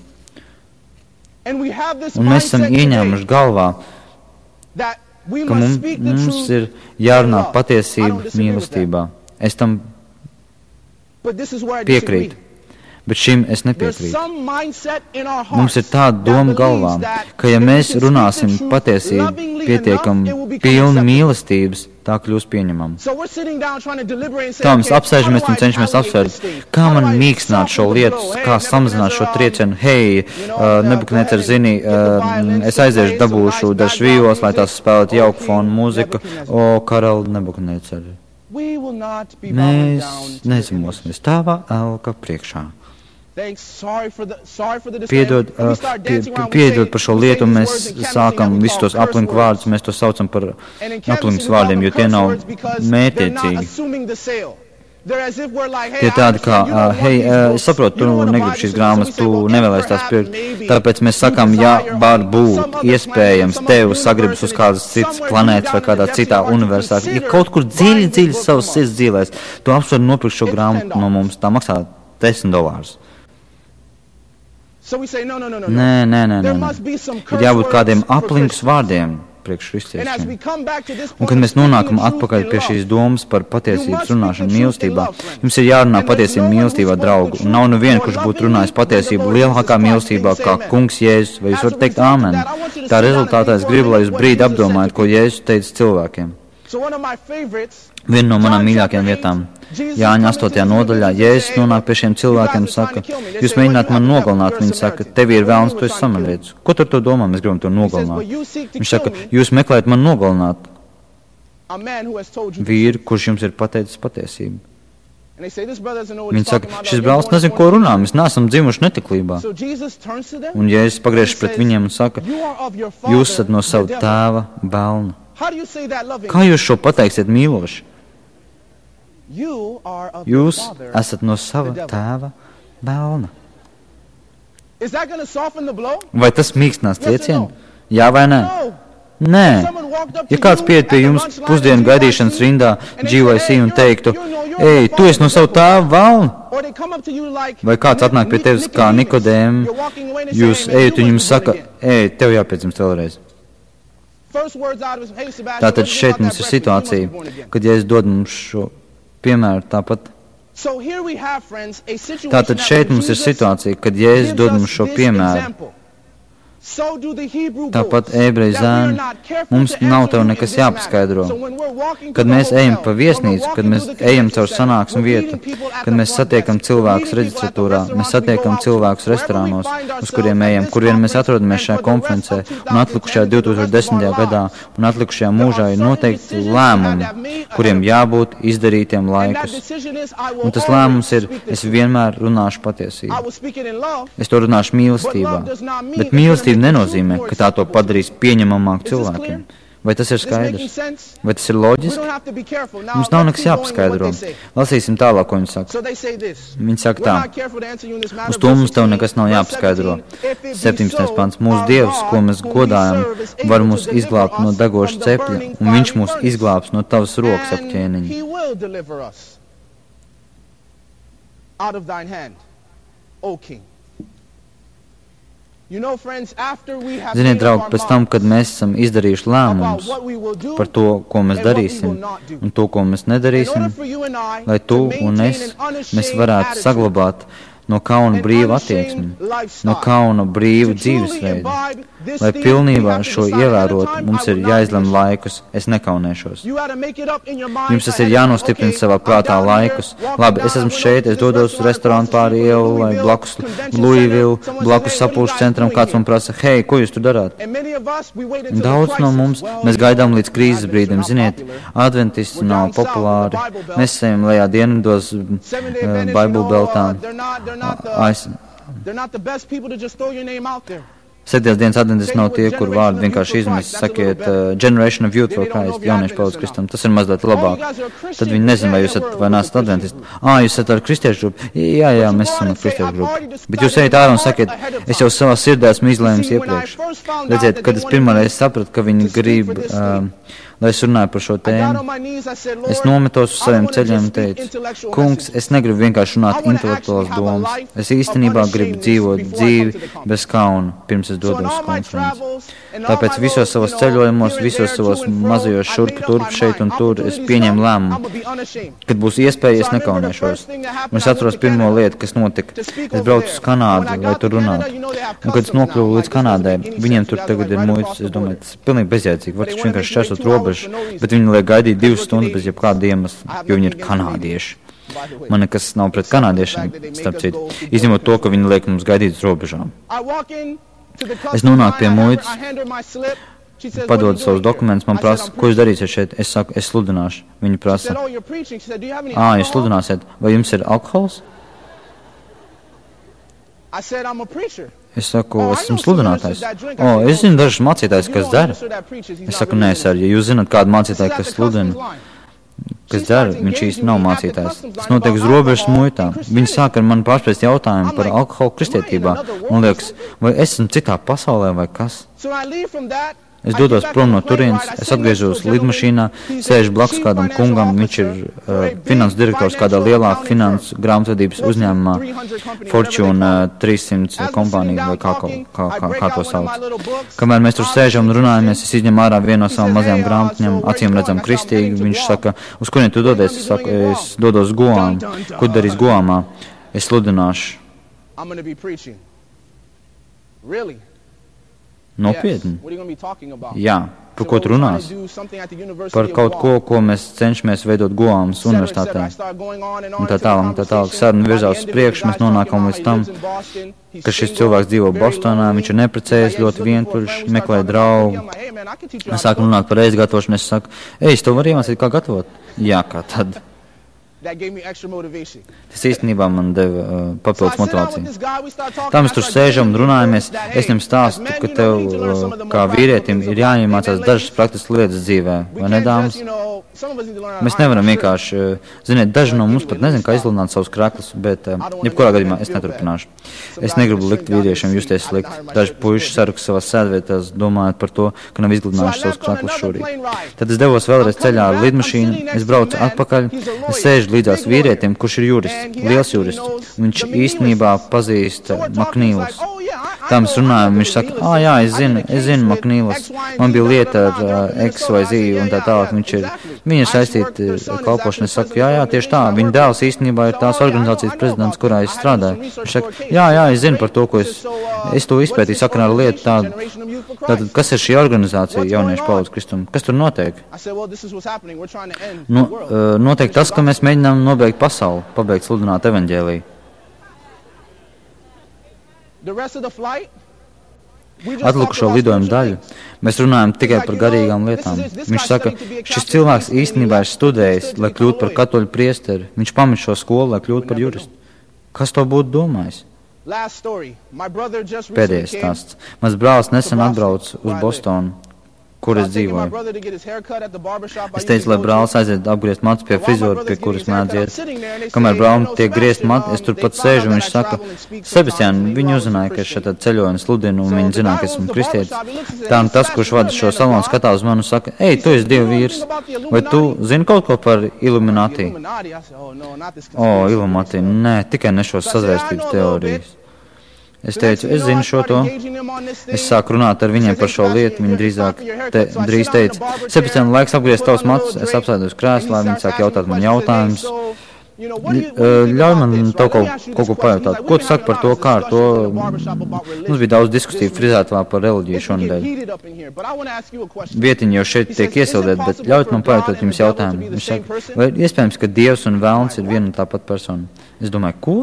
Un mēs esam ieņēmuši galvā, ka mums, mums ir jārunā patiesība mīlestībā. Es tam piekrītu, bet šim es nepiekrītu. Mums ir tāda doma galvā, ka ja mēs runāsim patiesību pietiekami pilni mīlestības, tā kļūs pieņemama. Tā mēs apsēžamies un cenšamies apsvērt, kā man mīkstināt šo lietu, kā samazināt šo triecienu. Hei, uh, Nebukadnecars, zini, uh, es aiziešu, dabūšu dažs vīlos, lai tās spēlētu jauku fonu mūziku. O, karali Nebukadnecari. Mēs nezemosimies tavā elka priekšā. Piedod, uh, pie, piedod par šo lietu, mēs sākam visus tos aplink vārdus, mēs to saucam par aplinks vārdiem, jo tie nav mērķiecīgi. Tie tādi kā, uh, hei, uh, es saprotu, tu negribi šīs grāmatas, tu nevēlies tās pirkt, tāpēc mēs sakām, ja var būt iespējams tev sagribas uz kādas citas planētas vai kādā citā universitātē, ja kaut kur dziļi, dziļi savas sirds dzīvēs, tu apsver nopirkt šo grāmatu no mums, tā maksā desmit dolārus. Nē, nē, nē, nē, ir jābūt kādiem aplinkus vārdiem priekš kristiešiem. Un kad mēs nonākam atpakaļ pie šīs domas par patiesības runāšanu mīlestībā, jums ir jārunā patiesība mīlestībā, draugu. Un nav neviena, kurš būtu runājis patiesību lielākā mīlestībā kā kungs Jēzus, vai jūs varat teikt āmen. Tā rezultātā es gribu, lai jūs brīdi apdomājat, ko Jēzus teica cilvēkiem. Viena no manām mīļākajām vietām. Jāņa astotajā nodaļā, Jēzus nonāk pie šiem cilvēkiem un saka, jūs mēģināt man nogalināt, viņi saka, tev ir vēlns, tu esi samanvietis. Ko tu ar to domā, mēs gribam to nogalināt? Viņš saka, jūs meklējat man nogalināt vīru, kurš jums ir pateicis patiesību. Viņi saka, šis brālis nezin, ko runā, mēs neesam dzimuši netiklībā. Un Jēzus pagriežas pret viņiem un saka, jūs esat no sava tēva bēlna. Kā jūs šo pateiksiet mīloši? Jūs esat no sava tēva bēlna. Vai tas mīkstinās triecienu? Jā vai nē? Nē. Ja kāds pieiet pie jums pusdienu gaidīšanas rindā G Y C un teiktu, ej, tu esi no sava tēva bēlna? Vai kāds atnāk pie tevis kā Nikodēm, jūs ejat un jums saka, ej, tev jāpiedzimst vēlreiz. Tātad šeit mums ir situācija, kad ja es dodu mums šo piemēru tāpat. Tātad šeit mums ir situācija, kad Jēzus dod mums šo piemēru. Tāpat ebreju zēni, mums nav tev nekas jāpaskaidro. Kad mēs ejam pa viesnīcu, kad mēs ejam caur sanāksmu vietu, kad mēs satiekam cilvēkus reģistratūrā, mēs satiekam cilvēkus restorānos, uz kuriem ejam, kuriem mēs atrodamies šajā konferencē, un atlikušajā divi tūkstoši desmitajā gadā, un atlikušajā mūžā ir noteikti lēmumi, kuriem jābūt izdarītiem laikus. Un tas lēmums ir, es vienmēr runāšu patiesību. Es to runāšu mīlestībā, bet mīlestība nenozīmē, ka tā to padarīs pieņemamāk cilvēkiem. Vai tas ir skaidrs? Vai tas ir loģiski? Mums nav nekas jāpaskaidro. Lasīsim tālāk, ko viņi saka. Viņi saka tā. Uz to mums tev nekas nav jāpaskaidro. septiņdesmitais pants. Mūsu Dievs, ko mēs godājam, var mūs izglābt no degoša cepļa, un viņš mūs izglābs no tavas rokas apķēniņa. Ziniet, draugi, pēc tam, kad mēs esam izdarījuši lēmumus par to, ko mēs darīsim un to, ko mēs nedarīsim, lai tu un es, mēs varētu saglabāt no kauna brīvu attieksmi, no kauna brīvu dzīvesveidu. Lai pilnībā šo ievērot, mums ir jāizlem laikus, es nekaunēšos. Jums tas ir jānostiprina savā prātā laikus. Labi, es esmu šeit, es dodos uz restorānu pāri ielu, vai blakus Louisville, blakus sapulšu centram, kāds man prasa, hei, ko jūs tur darāt? Daudz no mums, mēs gaidām līdz krīzes brīdim, ziniet, adventisti nav populāri, mēs ejam lejā dienvidos uh, Bible beltā. Aiz... Sēdējās dienas adventisti nav tie, kur vārdi vienkārši izmest, sakiet, uh, Generation of Youth for Christ, jauniešu paudzes Kristam, tas ir mazliet labāk. Tad viņi nezin, vai jūs esat vai nesat adventisti. Ā, jūs esat ar kristiešu grupu? Jā, jā, mēs esam ar kristiešu grupu. Bet jūs ejat ārā un sakiet, es jau savā sirdē esmu izlēmis iepriekš. Redziet, kad es pirmoreiz sapratu, ka viņi grib... Uh, lai es runāju par šo tēmu. Es nometos uz saviem ceļiem un teicu, kungs, es negribu vienkārši runāt intelektuālas domas. Es īstenībā gribu dzīvot dzīvi bez kauna, pirms es dodos uz konferenci. Tāpēc visos savos ceļojumos, visos savos mazajos šurpu turp šeit un tur, es pieņemu lēmumu. Kad būs iespēja, es nekaunēšos. Un es atceros pirmo lietu, kas notika. Es braucu uz Kanādu, lai tur runātu. Un kad es nokļuvu līdz Kanādai, viņiem tur tagad ir muitas, es domāju, tas ir pilnīgi bezjēdzīgi. Var taču vienkārši šķērsot robežu, bet viņi liek gaidīt divas stundas bez jebkāda iemesla, jo viņi ir kanādieši. Man nekas nav pret kanādiešiem, starp citu, izņemot to, ka viņi liek mums gaidīt uz robežām. Es nonāku pie muitas, padod savus dokumentus, man prasa, ko jūs darīsiet šeit? Es saku, es sludināšu. Viņi prasa, ā, jūs sludināsiet, vai jums ir alkohols? Es saku, es esmu sludinātājs. O, es zinu dažus mācītājus, kas dzer. Es saku, nē, sar, ja jūs zināt kādu mācītāju, kas sludina, kas dzer, viņš īsti nav mācītājs. Tas notiek uz robežas muitā. Viņi sāk ar mani pārspriest jautājumu par alkoholu kristietībā. Man liekas, vai es esmu citā pasaulē vai kas? Es dodos prom no turienes, es atgriežos lidmašīnā, sēžu blakus kādam kungam, viņš ir uh, finanses direktors kādā lielā finanses grāmatvedības uzņēmumā, Fortune uh, trīssimt kompānija vai kā, kā, kā, kā to sauc. Kamēr mēs tur sēžam un runājamies, es izņemu ārā vienu no savām mazajām grāmatņām, acīm redzam kristīgi, viņš saka, uz kurien tu dodies? Es saku, es dodos Guām. Ko darīs Guāmā? Es sludināšu. Nopietni? Jā, par ko tu runās? Par kaut ko, ko mēs cenšamies veidot Guāmas universitātē. Un tā tālāk, un tā tālāk. Saruna virzās uz priekšu, mēs nonākam līdz tam, ka šis cilvēks dzīvo Bostonā, viņš ir neprecējis, ļoti vientuļš, meklē draugu. Mēs sākam runāt par reizi gatavošanu, es saku, ej, es to varu iemācīt, kā gatavot? Jā, kā tad? Tas īstenībā man deva uh, papildus motivāciju. Tā mēs tur sēžam un runājamies. Es viņam stāstu, ka tev uh, kā vīrietim ir jāiemācās dažas praktiskas lietas dzīvē, vai ne, dāmas? Mēs nevaram vienkārši, uh, ziniet, daži no mums pat nezin, kā izlunāt savus kraklis, bet uh, jebkurā gadījumā es neturpināšu. Es negribu likt vīriešiem justies slikti. Daži puiši sarukas savās sēdvietās, domājot par to, ka nav izgludinājuši savus kraklis šorīt. Tad es devos vēlreiz ceļā ar lidmašīnu, es braucu atpakaļ, es sēžu līdzās vīrietim, kurš ir jurists, liels jurists. Viņš īstenībā pazīst Maknīlus. Tā mēs runājam, viņš saka, ā, jā, es zinu, es zinu Maknīlus. Man bija lieta ar uh, X vai Z un tā tālāk. Viņš ir, viņi ir saistīti ar kalpošanu. Es saku, jā, jā, tieši tā. Viņa dēls īstenībā ir tās organizācijas prezidents, kurā es strādāju. Viņš saka, jā, jā, es zinu par to, ko es, es to izpētīju sakarā ar lietu tādu. Tātad, kas ir šī organizācija jauniešu paudzes kristumu? Kas tur notiek? Nu, uh, notiek tas, ka mēs mēģinām nobeigt pasauli, pabeigt sludināt evaņģēliju. Atlikušo lidojumu daļu mēs runājam tikai par garīgām lietām. Viņš saka, šis cilvēks īstenībā ir studējis, lai kļūtu par katoļu priesteri. Viņš pamet šo skolu, lai kļūtu par juristu. Kas to būtu domājis? Pēdējais stāsts. Mans brālis nesen atbrauc uz Bostonu, kur es dzīvoju. Es teicu, lai brālis aiziet apgriezt matus pie frizora, pie kuras mēdz iet. Kamēr brālim tiek griezt mati, es tur pat sēžu, un viņš saka, Sebastian, viņi uzzināja, ka es šeit ceļoju un sludinu, un viņi zināja, ka esmu kristietis. Tā un tas, kurš vada šo salonu, skatās uz mani un saka, ej, tu esi Dieva vīrs, vai tu zini kaut ko par Illuminati? O, Illuminati, nē, tikai ne šos sazvērstības teorijas. Es teicu, es zinu šo to. Es sāku runāt ar viņiem par šo lietu. Viņi drīzāk te, drīz teica, Sebastian, laiks apgriezt tavus matus. Es apsēdos krēslā, viņi sāk jautāt man jautājumus. Ļauj man tev kaut, kaut ko pajautāt. Ko tu saki par to, kā ar to? Mums bija daudz diskusiju frizētavā par reliģiju šonadēļ. Vietiņi jau šeit tiek iesildēt, bet ļaujat man pajautāt jums jautājumu. Viņš saka, vai iespējams, ka Dievs un vēlns ir viena un tāpat persona? Es domāju, ko?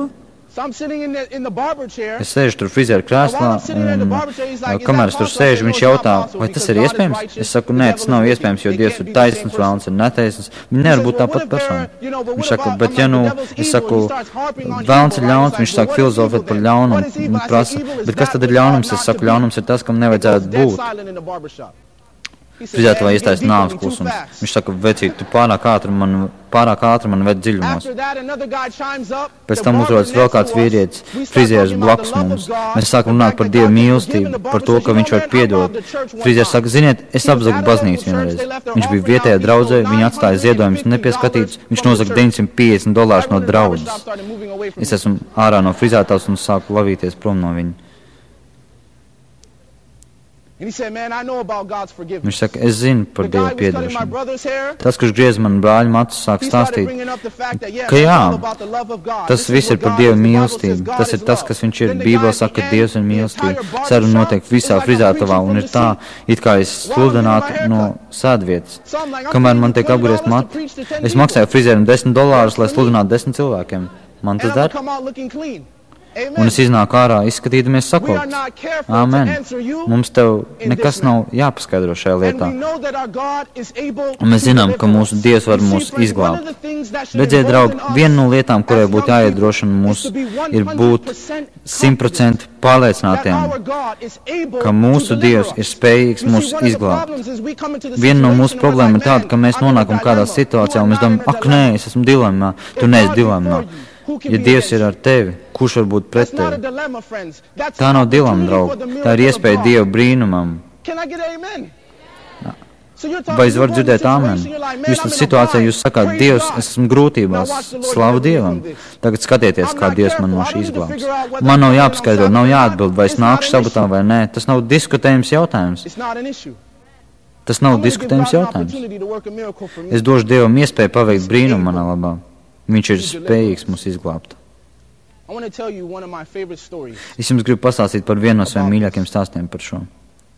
Es sēžu tur frizēru krēslā, un kamēr es tur sēžu, viņš jautā, vai tas ir iespējams? Es saku, nē, tas nav iespējams, jo Dievs ir taisns, vēlns ir netaisns. Viņi nevar būt tāpat persona. Viņš saka, bet ja nu, es saku, vēlns ir ļauns, viņš saka filozofēt par ļaunumu, un prasa, bet kas tad ir ļaunums? Es saku, ļaunums ir tas, kam nevajadzētu būt. Frizētavā iestājas nāves klusums. Viņš saka, vecīt, tu pārāk ātri man, pārāk ātri man ved dziļumos. Pēc tam uzrodas vēl kāds vīrietis, frizieris blakus mums. Mēs sākam runāt par Dievu mīlestību, par to, ka viņš var piedot. Frizieris saka, ziniet, es apzagu baznīcu vienreiz. Viņš bija vietējā draudzē, viņa atstāja ziedojumus nepieskatītus, viņš nozaga deviņsimt piecdesmit dolārus no draudzes. Es esmu ārā no frizētavas un sāku lavīties prom no viņa. Viņš saka, es zinu par Dievu piedošanu. Tas, kurš griez man brāļu matus, sāk stāstīt, ka jā, tas viss ir par Dievu mīlestību. Tas ir tas, kas viņš ir. Bībelē saka, ka Dievs ir mīlestība. Saruna notiek visā frizētavā un ir tā, it kā es sludinātu no sēdvietas. Kamēr man tiek apgriezt mati, es maksāju frizēram desmit dolārus, lai sludinātu desmit cilvēkiem. Man tas dara? Un es iznāku ārā, izskatīdamies sakot, āmen, mums tev nekas nav jāpaskaidro šajā lietā. Un mēs zinām, ka mūsu Dievs var mūs izglābt. Redziet, draugi, viena no lietām, kurai būtu jāiedrošina mūs, ir būt simtprocentīgi pārliecinātiem, ka mūsu Dievs ir spējīgs mūs izglābt. Viena no mūsu problēma ir tāda, ka mēs nonākam kādā situācijā un mēs domājam, ak, nē, es esmu dilemmā, tu neesi dilemmā. Ja Dievs ir ar tevi, kurš var būt pret tevi? Tā nav dilemma, draugi. Tā ir iespēja Dieva brīnumam. Vai es varu dzirdēt āmen? Jūs tad situācijā jūs sakāt, Dievs, es esmu grūtībās, slavu Dievam. Tagad skatieties, kā Dievs man no šī izglābs. Man nav jāpaskaidro, nav jāatbild, vai es nākšu sabatā vai nē. Tas nav diskutējums jautājums. Tas nav diskutējums jautājums. Es došu Dievam iespēju paveikt brīnumu manā labā. Viņš ir spējīgs mūs izglābt. Es jums gribu pastāstīt par vienu no saviem mīļākiem stāstiem par šo.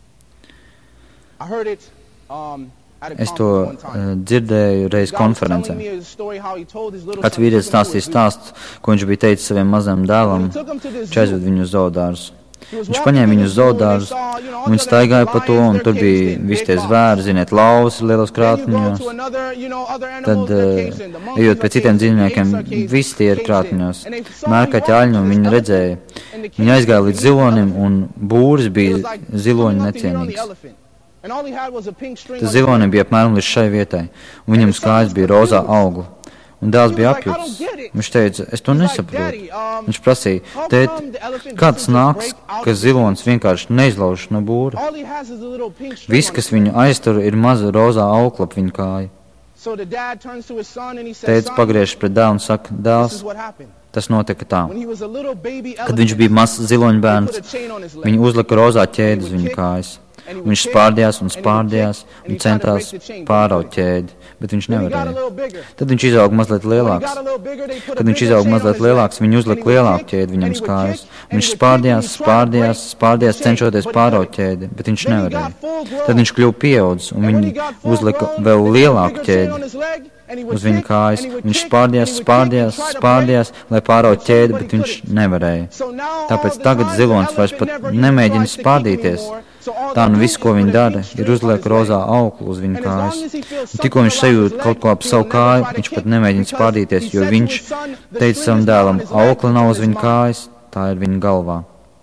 Es to uh, dzirdēju reiz konferencē. Kāds vīrietis stāstīja stāstu, ko viņš bija teicis saviem mazam dēlam, viņš aizved viņu uz zoodārzu. Viņš paņēma viņu uz zoodārzu, un viņš staigāja pa to, un tur bija visi tie zvēri, ziniet, lauvas lielos krātņos. Tad, uh, ejot pie citiem dzīvniekiem, visi tie ir krātņos. Mērkā ķāļņi, un viņi redzēja. Viņi aizgāja līdz zilonim, un būris bija ziloņu necienīgs. Tas zilonim bija apmēram līdz šai vietai, un viņam uz kājas bija rozā augli. Un dēls bija apjutis. Viņš teica, es to nesaprotu. Viņš prasīja, tēt, kā tas nāks, ka zilons vienkārši neizlauž no būra? Viss, kas viņu aiztur, ir maza rozā aukla ap viņu kāju. Tētis pagriežas pret dēlu un saka, dēls, tas notika tā. Kad viņš bija mazs ziloņbērns, viņi uzlika rozā ķēdi uz viņu kājas. Viņš spārdījās un spārdījās un centās pāraut ķēdi, bet viņš nevarēja. Tad viņš izauga mazliet lielāks. Kad viņš izauga mazliet lielāks, viņi uzlika lielāku ķēdi viņam uz kājas. Viņš spārdījās, spārdījās, spārdījās, cenšoties pāraut ķēdi, bet viņš nevarēja. Tad viņš kļuva pieaudzis un viņi uzlika vēl lielāku ķēdi uz viņa kājas. Viņš spārdījās, spārdījās, spārdījās, lai pāraut ķēdi, bet viņš nevarēja. Tāpēc tagad zilons vairs pat nemēģina spārdīties. Tā nu viss, ko viņi dara, ir uzliek rozā auklu uz viņa kājas. Un tikko viņš sajūt kaut ko ap savu kāju, viņš pat nemēģina spārdīties, jo viņš teica savam dēlam, aukla nav uz viņa kājas, tā ir viņa galvā.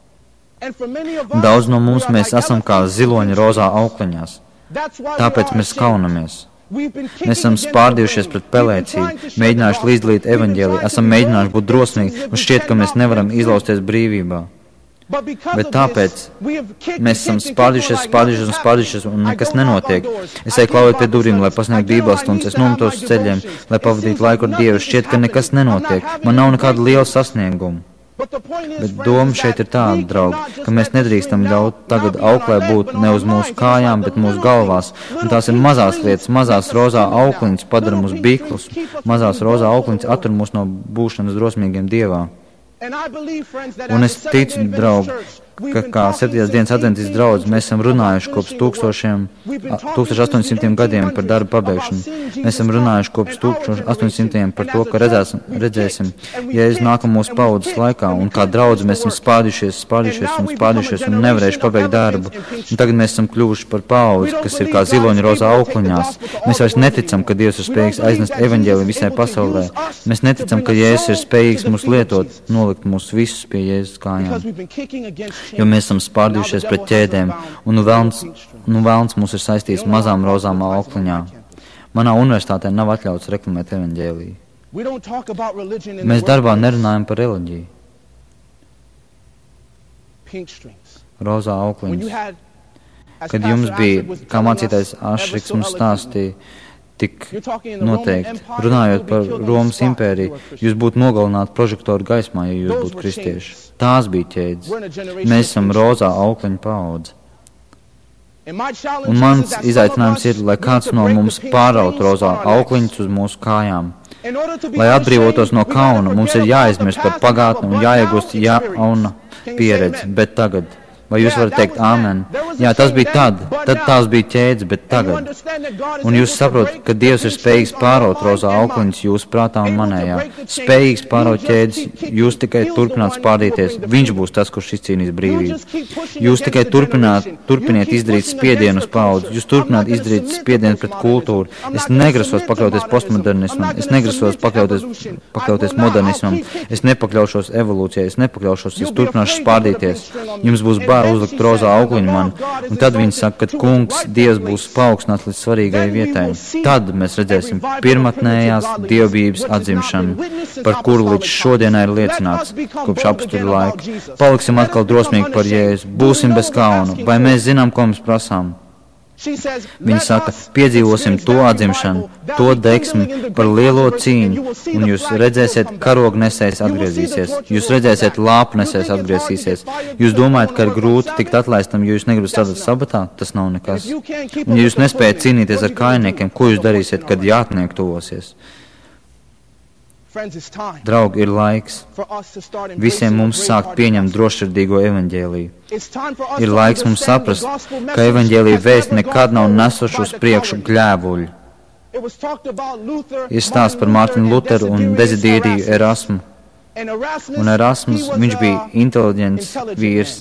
Un daudz no mums mēs esam kā ziloņi rozā aukliņās. Tāpēc mēs kaunamies. Mēs esam spārdījušies pret pelēcību, mēģinājuši līdzdalīt evaņģēliju, esam mēģinājuši būt drosmīgi un šķiet, ka mēs nevaram izlausties brīvībā. Bet tāpēc mēs esam spārdījušies, spārdījušies un spārdījušies un nekas nenotiek. Es eju klauvēt pie durvīm, lai pasniegtu bībeles stundas, es nometos uz ceļiem, lai pavadītu laiku ar Dievu, šķiet, ka nekas nenotiek. Man nav nekāda liela sasnieguma. Bet doma šeit ir tāda, draugi, ka mēs nedrīkstam ļaut tagad auklē būt ne uz mūsu kājām, bet mūsu galvās. Un tās ir mazās lietas, mazās rozā aukliņas padara mūs biklus, mazās rozā aukliņas attur mūs no būšanas drosmīgiem Dievā. Un es ticu, draugi, ka kā septītās dienas adventistas draugs mēs esam runājuši kopš tūkstošiem, tūkstoš astoņsimtiem gadiem par darbu pabeigšanu. Mēs esam runājuši kopš tūkstoš astoņsimtiem par to, ka redzēsim, redzēsim, ja es nākam mūsu paudzes laikā, un kā draudz mēs esam spādījušies, spādījušies un spādījušies un nevarējuši pabeigt darbu. Un tagad mēs esam kļuvuši par paudzi, kas ir kā ziloņi rozā aukliņās. Mēs vairs neticam, ka Dievs ir spējīgs aiznest evaņģēliju visai pasaulē. Mēs neticam, ka Jēzus ir spējīgs mūs lietot, nolikt mūs visus pie Jēzus kājām. Jo mēs esam spārdījušies pret ķēdēm, un nu velns, nu velns mūs ir saistījis mazām rozām aukliņām. Manā universitātē nav atļauts reklamēt evaņģēliju. Mēs darbā nerunājam par reliģiju. Rozā aukliņas. Kad jums bija, kā mācītājs Ašriks mums stāstīja, tik noteikti, runājot par Romas impēriju, jūs būtu nogalināti prožektoru gaismā, ja jūs būtu kristieši. Tās bija ķēdes. Mēs esam rozā aukliņu paudze. Un mans izaicinājums ir, lai kāds no mums pāraut rozā aukliņus uz mūsu kājām. Lai atbrīvotos no kauna, mums ir jāaizmirst par pagātni un jāiegūst jauna pieredze, bet tagad Vai jūs varat teikt āmen? Jā, tas bija tad, tad tās bija ķēdes, bet tagad. Un jūs saprotat, ka Dievs ir spējīgs pāraut rozā aukliņus jūsu prātā un manējā. Spējīgs pāraut ķēdes, jūs tikai turpināt spārdīties. Viņš būs tas, kurš izcīnīs brīvību. Jūs tikai turpināt, turpiniet izdarīt spiedienu uz paudzi. Jūs turpināt izdarīt spiedienu pret kultūru. Es negrasos pakļauties postmodernismam. Es negrasos pakļauties, pakļauties modernismam. Es nepakļaušos evolūcijai. Es nepakļaušos, es turpināšu spārdīties. Jums būs bār uzlikt rozā aukliņu man, un tad viņi saka, ka kungs, Dievs būs paaugstināts līdz svarīgai vietai. Tad mēs redzēsim pirmatnējās dievbības atzimšanu, par kuru līdz šodienai ir liecināts, kopš apstuļu laika. Paliksim atkal drosmīgi par Jēzu, būsim bez kauna, vai mēs zinām, ko mēs prasām? Viņa saka, piedzīvosim to atzimšanu, to deksmi par lielo cīņu, un jūs redzēsiet, karognesējs atgriezīsies, jūs redzēsiet, lāpnesējs atgriezīsies. Jūs domājat, ka ir grūti tikt atlaistam, jo jūs negribat strādāt sabatā? Tas nav nekas. Un ja jūs nespējat cīnīties ar kainiekiem, ko jūs darīsiet, kad jātnieki tuvosies? Draugi, ir laiks visiem mums sākt pieņemt drošsirdīgo evaņģēliju. Ir laiks mums saprast, ka evaņģēlija vēsti nekad nav nesuši uz priekšu gļēvuļu. Ir stāsts par Mārtiņu Luteru un Dezidēriju Erasmu. Un Erasmus, viņš bija inteliģents vīrs.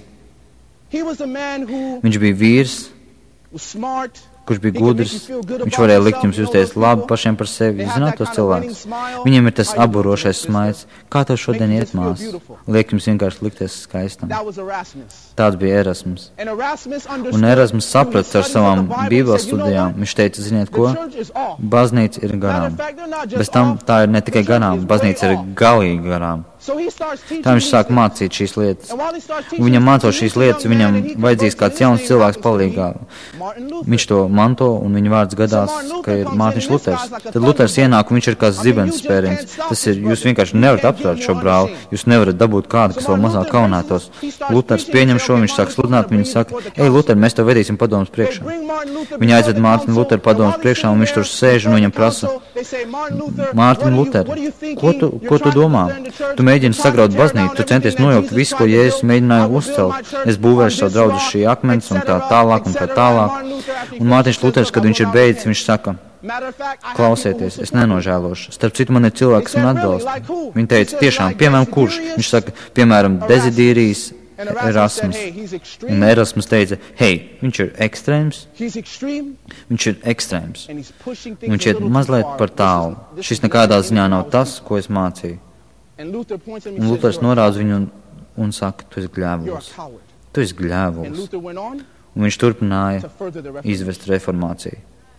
Viņš bija vīrs, kurš bija gudrs, viņš varēja likt jums justies labi pašiem par sevi. Zināt tos cilvēkus? Viņiem ir tas aburošais smaids. Kā tev šodien iet, mās? Liek jums vienkārši likties skaistam. Tāds bija Erasmus. Un Erasmus saprata ar savām bībeles studijām. Viņš teica, ziniet ko? Baznīca ir garām. Bez tam tā ir ne tikai garām, baznīca ir galīgi garām. Tā viņš sāk mācīt šīs lietas. Un viņam mācot šīs lietas, viņam vajadzīgs kāds jauns cilvēks palīgā. Viņš to manto, un viņa vārds gadās, ka ir Mārtiņš Luters. Tad Luters ienāk, un viņš ir kā zibens spēriens. Tas ir, jūs vienkārši nevarat apturēt šo brāli, jūs nevarat dabūt kādu, kas vēl mazāk kaunētos. Luters pieņem šo, viņš sāk sludināt, viņš saka, ej, Luter, mēs tev vedīsim padomus priekšā. Viņa aizved Mārtiņu Luteru padomus priekšā, un viņš tur sēž, un viņam prasa, Mārtiņ Luter, ko tu, ko tu domā? Tu mēģini sagraut baznīcu, tu centies nojaukt visu, ko Jēzus mēģināja uzcelt. Es būvēšu savu draudzi šī akmens un tā tālāk un tā tālāk. Un Mārtiņš Luters, kad viņš ir beidzis, viņš saka, klausieties, es nenožēlošu. Starp citu, man ir cilvēki, kas man atbalsta. Viņi teica, tiešām, piemēram, kurš? Viņš saka, piemēram, Dezidērijs Erasmus. Un Erasmus teica, hei, viņš ir ekstrēms. Viņš ir ekstrēms. Viņš ir mazliet par tālu. Šis nekādā ziņā nav tas, ko es mācīju. Un Luters norāda viņu un, un saka, tu esi gļēvulis. Tu esi gļēvulis. Un viņš turpināja izvest reformāciju.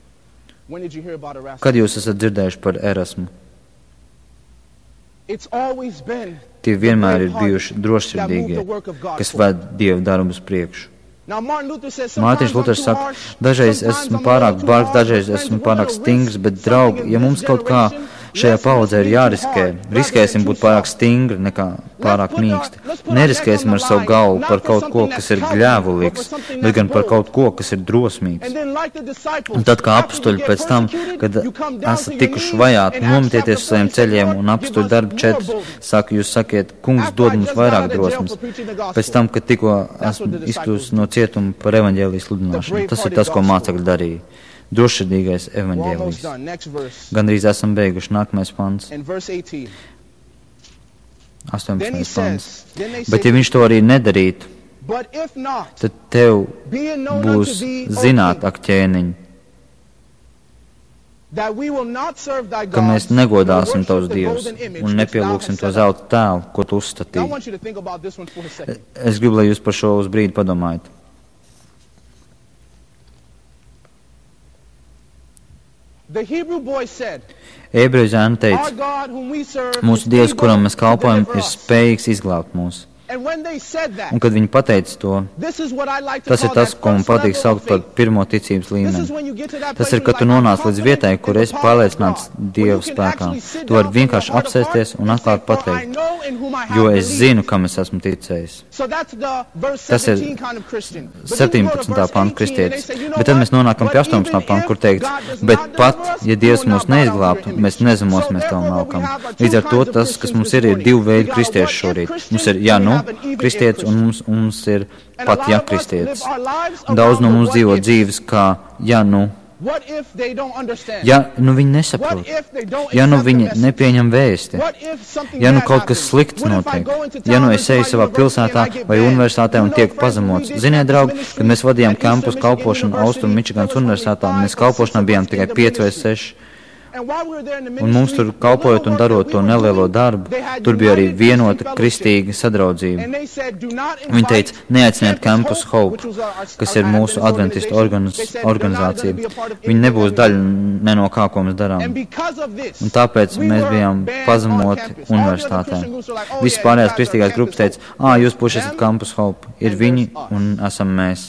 Kad jūs esat dzirdējuši par Erasmu? Tie vienmēr ir bijuši drošsirdīgie, kas ved Dieva darbu uz priekšu. Mārtiņš Luters saka, dažreiz esmu pārāk bargs, dažreiz esmu pārāk stingrs, bet, draugi, ja mums kaut kā šajā paudzē ir jāriskē, riskēsim būt pārāk stingri nekā pārāk mīksti. Neriskēsim ar savu galvu par kaut ko, kas ir gļēvulīgs, bet gan par kaut ko, kas ir drosmīgs. Un tad, kā apstuļi pēc tam, kad esat tikuši vajāti, nometieties uz saviem ceļiem un apstuļi darbi četri, saka, jūs sakiet, kungs dod mums vairāk drosmes. Pēc tam, kad tikko esmu izkļūst no cietuma par evaņģēlijas sludināšanu. Tas ir tas, ko mācekļi darīja. Drošsirdīgais evaņģēlijs. Gandrīz esam beiguši. Nākamais pants. astoņpadsmitais pants. Bet ja viņš to arī nedarītu, tad tev būs zināt, ak ķēniņ, ka mēs negodāsim tavus dievus un nepielūksim to zelta tēlu, ko tu uzstatīji. Es gribu, lai jūs par šo uz brīdi padomājat. Ebreju zēni teica, mūsu Dievs, kuram mēs kalpojam, ir spējīgs izglābt mūs. Un kad viņi pateica to, tas ir tas, ko man patīk saukt par pirmo ticības līmeni. Tas ir, kad tu nonāc līdz vietai, kur esi pārliecināts Dieva spēkā. Tu vari vienkārši apsēsties un atklāt pateikt, jo es zinu, kam es esmu ticējis. Tas ir septiņpadsmitā panta kristietis. Bet tad mēs nonākam pie astoņpadsmitā panta, kur teikts, bet pat, ja Dievs mūs neizglābtu, mēs nezemosimies tavam malkam. Līdz ar to tas, kas mums ir, ir divu veidu kristieši šorīt. Mums ir, jā, nu, kristietis, un mums, mums ir pat ja kristietis. Daudz no mums dzīvo dzīves kā ja nu. Ja nu viņi nesaprot, ja nu viņi nepieņem vēsti, ja nu kaut kas slikts notiek, ja nu es eju savā pilsētā vai universitātē un tiek pazemots. Ziniet, draugi, kad mēs vadījām kampus kalpošanu Austrum Mičigans universitātā, mēs kalpošanā bijām tikai pieci vai seši. Un mums tur kalpojot un darot to nelielo darbu, tur bija arī vienota kristīga sadraudzība. Viņi teica, neaiciniet Campus Hope, kas ir mūsu adventistu organiz, organizācija. Viņi nebūs daļa ne no kā, ko mēs darām. Un tāpēc mēs bijām pazemoti universitātē. Visi pārējās kristīgās grupas teica, ā, jūs puši esat Campus Hope, ir viņi un esam mēs.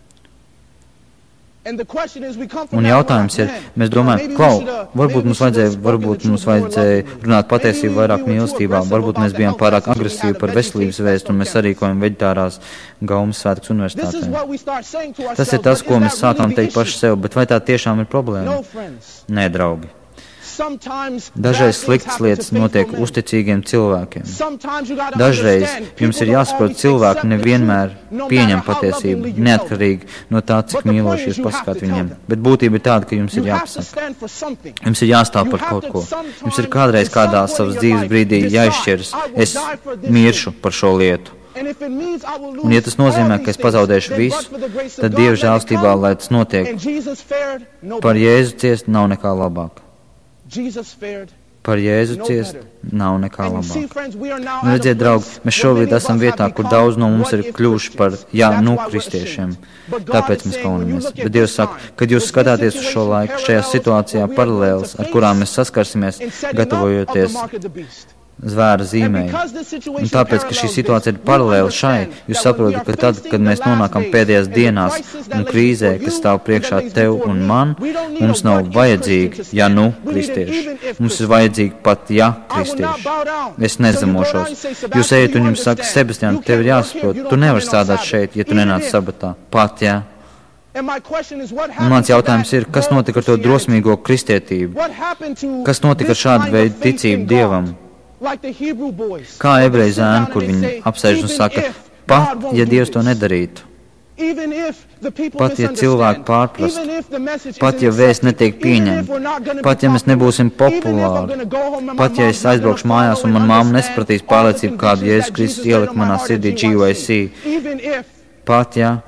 Un jautājums ir, mēs domājam, klau, varbūt mums vajadzēja, varbūt mums vajadzēja runāt patiesību vairāk mīlestībā, varbūt mēs bijām pārāk agresīvi par veselības vēstu un mēs sarīkojam veģetārās gaumas svētkus universitātē. Tas ir tas, ko mēs sākām teikt paši sev, bet vai tā tiešām ir problēma? Nē, draugi. Dažreiz sliktas lietas notiek uzticīgiem cilvēkiem. Dažreiz jums ir jāsaprot, cilvēki nevienmēr pieņem patiesību, neatkarīgi no tā, cik mīloši jūs pasakāt viņiem. Bet būtība ir tāda, ka jums ir jāpasaka. Jums ir jāstāv par kaut ko. Jums ir kādreiz kādā savas dzīves brīdī jāizšķiras, es miršu par šo lietu. Un ja tas nozīmē, ka es pazaudēšu visu, tad Dieva žēlstībā, lai tas notiek, par Jēzu ciest nav nekā labāk. Par Jēzu ciest nav nekā labāk. Un redziet, draugi, mēs šobrīd esam vietā, kur daudz no mums ir kļuvuši par jā, nu kristiešiem. Tāpēc mēs kaunamies. Bet Dievs saka, kad jūs skatāties uz šo laiku, šajā situācijā paralēlis, ar kurām mēs saskarsimies, gatavojoties zvēra zīmēji. Un tāpēc, ka šī situācija ir paralēla šai, jūs saprotat, ka tad, kad mēs nonākam pēdējās dienās un krīzē, kas stāv priekšā tev un man, mums nav vajadzīgi, ja nu, kristieši. Mums ir vajadzīgi pat, ja, kristieši. Es nezemošos. Jūs ejat un jums saka, Sebastian, tev ir jāsaprot, tu nevari strādāt šeit, ja tu nenāc sabatā. Pat, ja. Un mans jautājums ir, kas notika ar to drosmīgo kristietību? Kas notika ar šādu veidu ticību Dievam? Kā ebreju zēni, kur viņi apsēž un saka, pat, ja Dievs to nedarītu, pat, ja cilvēki pārprastu, pat, ja vēsts netiek pieņemta, pat, ja mēs nebūsim populāri, pat, ja es aizbraukšu mājās un man māma nesapratīs pārliecību, kādu Jēzus Kristus ielika manā sirdī G Y C, pat, ja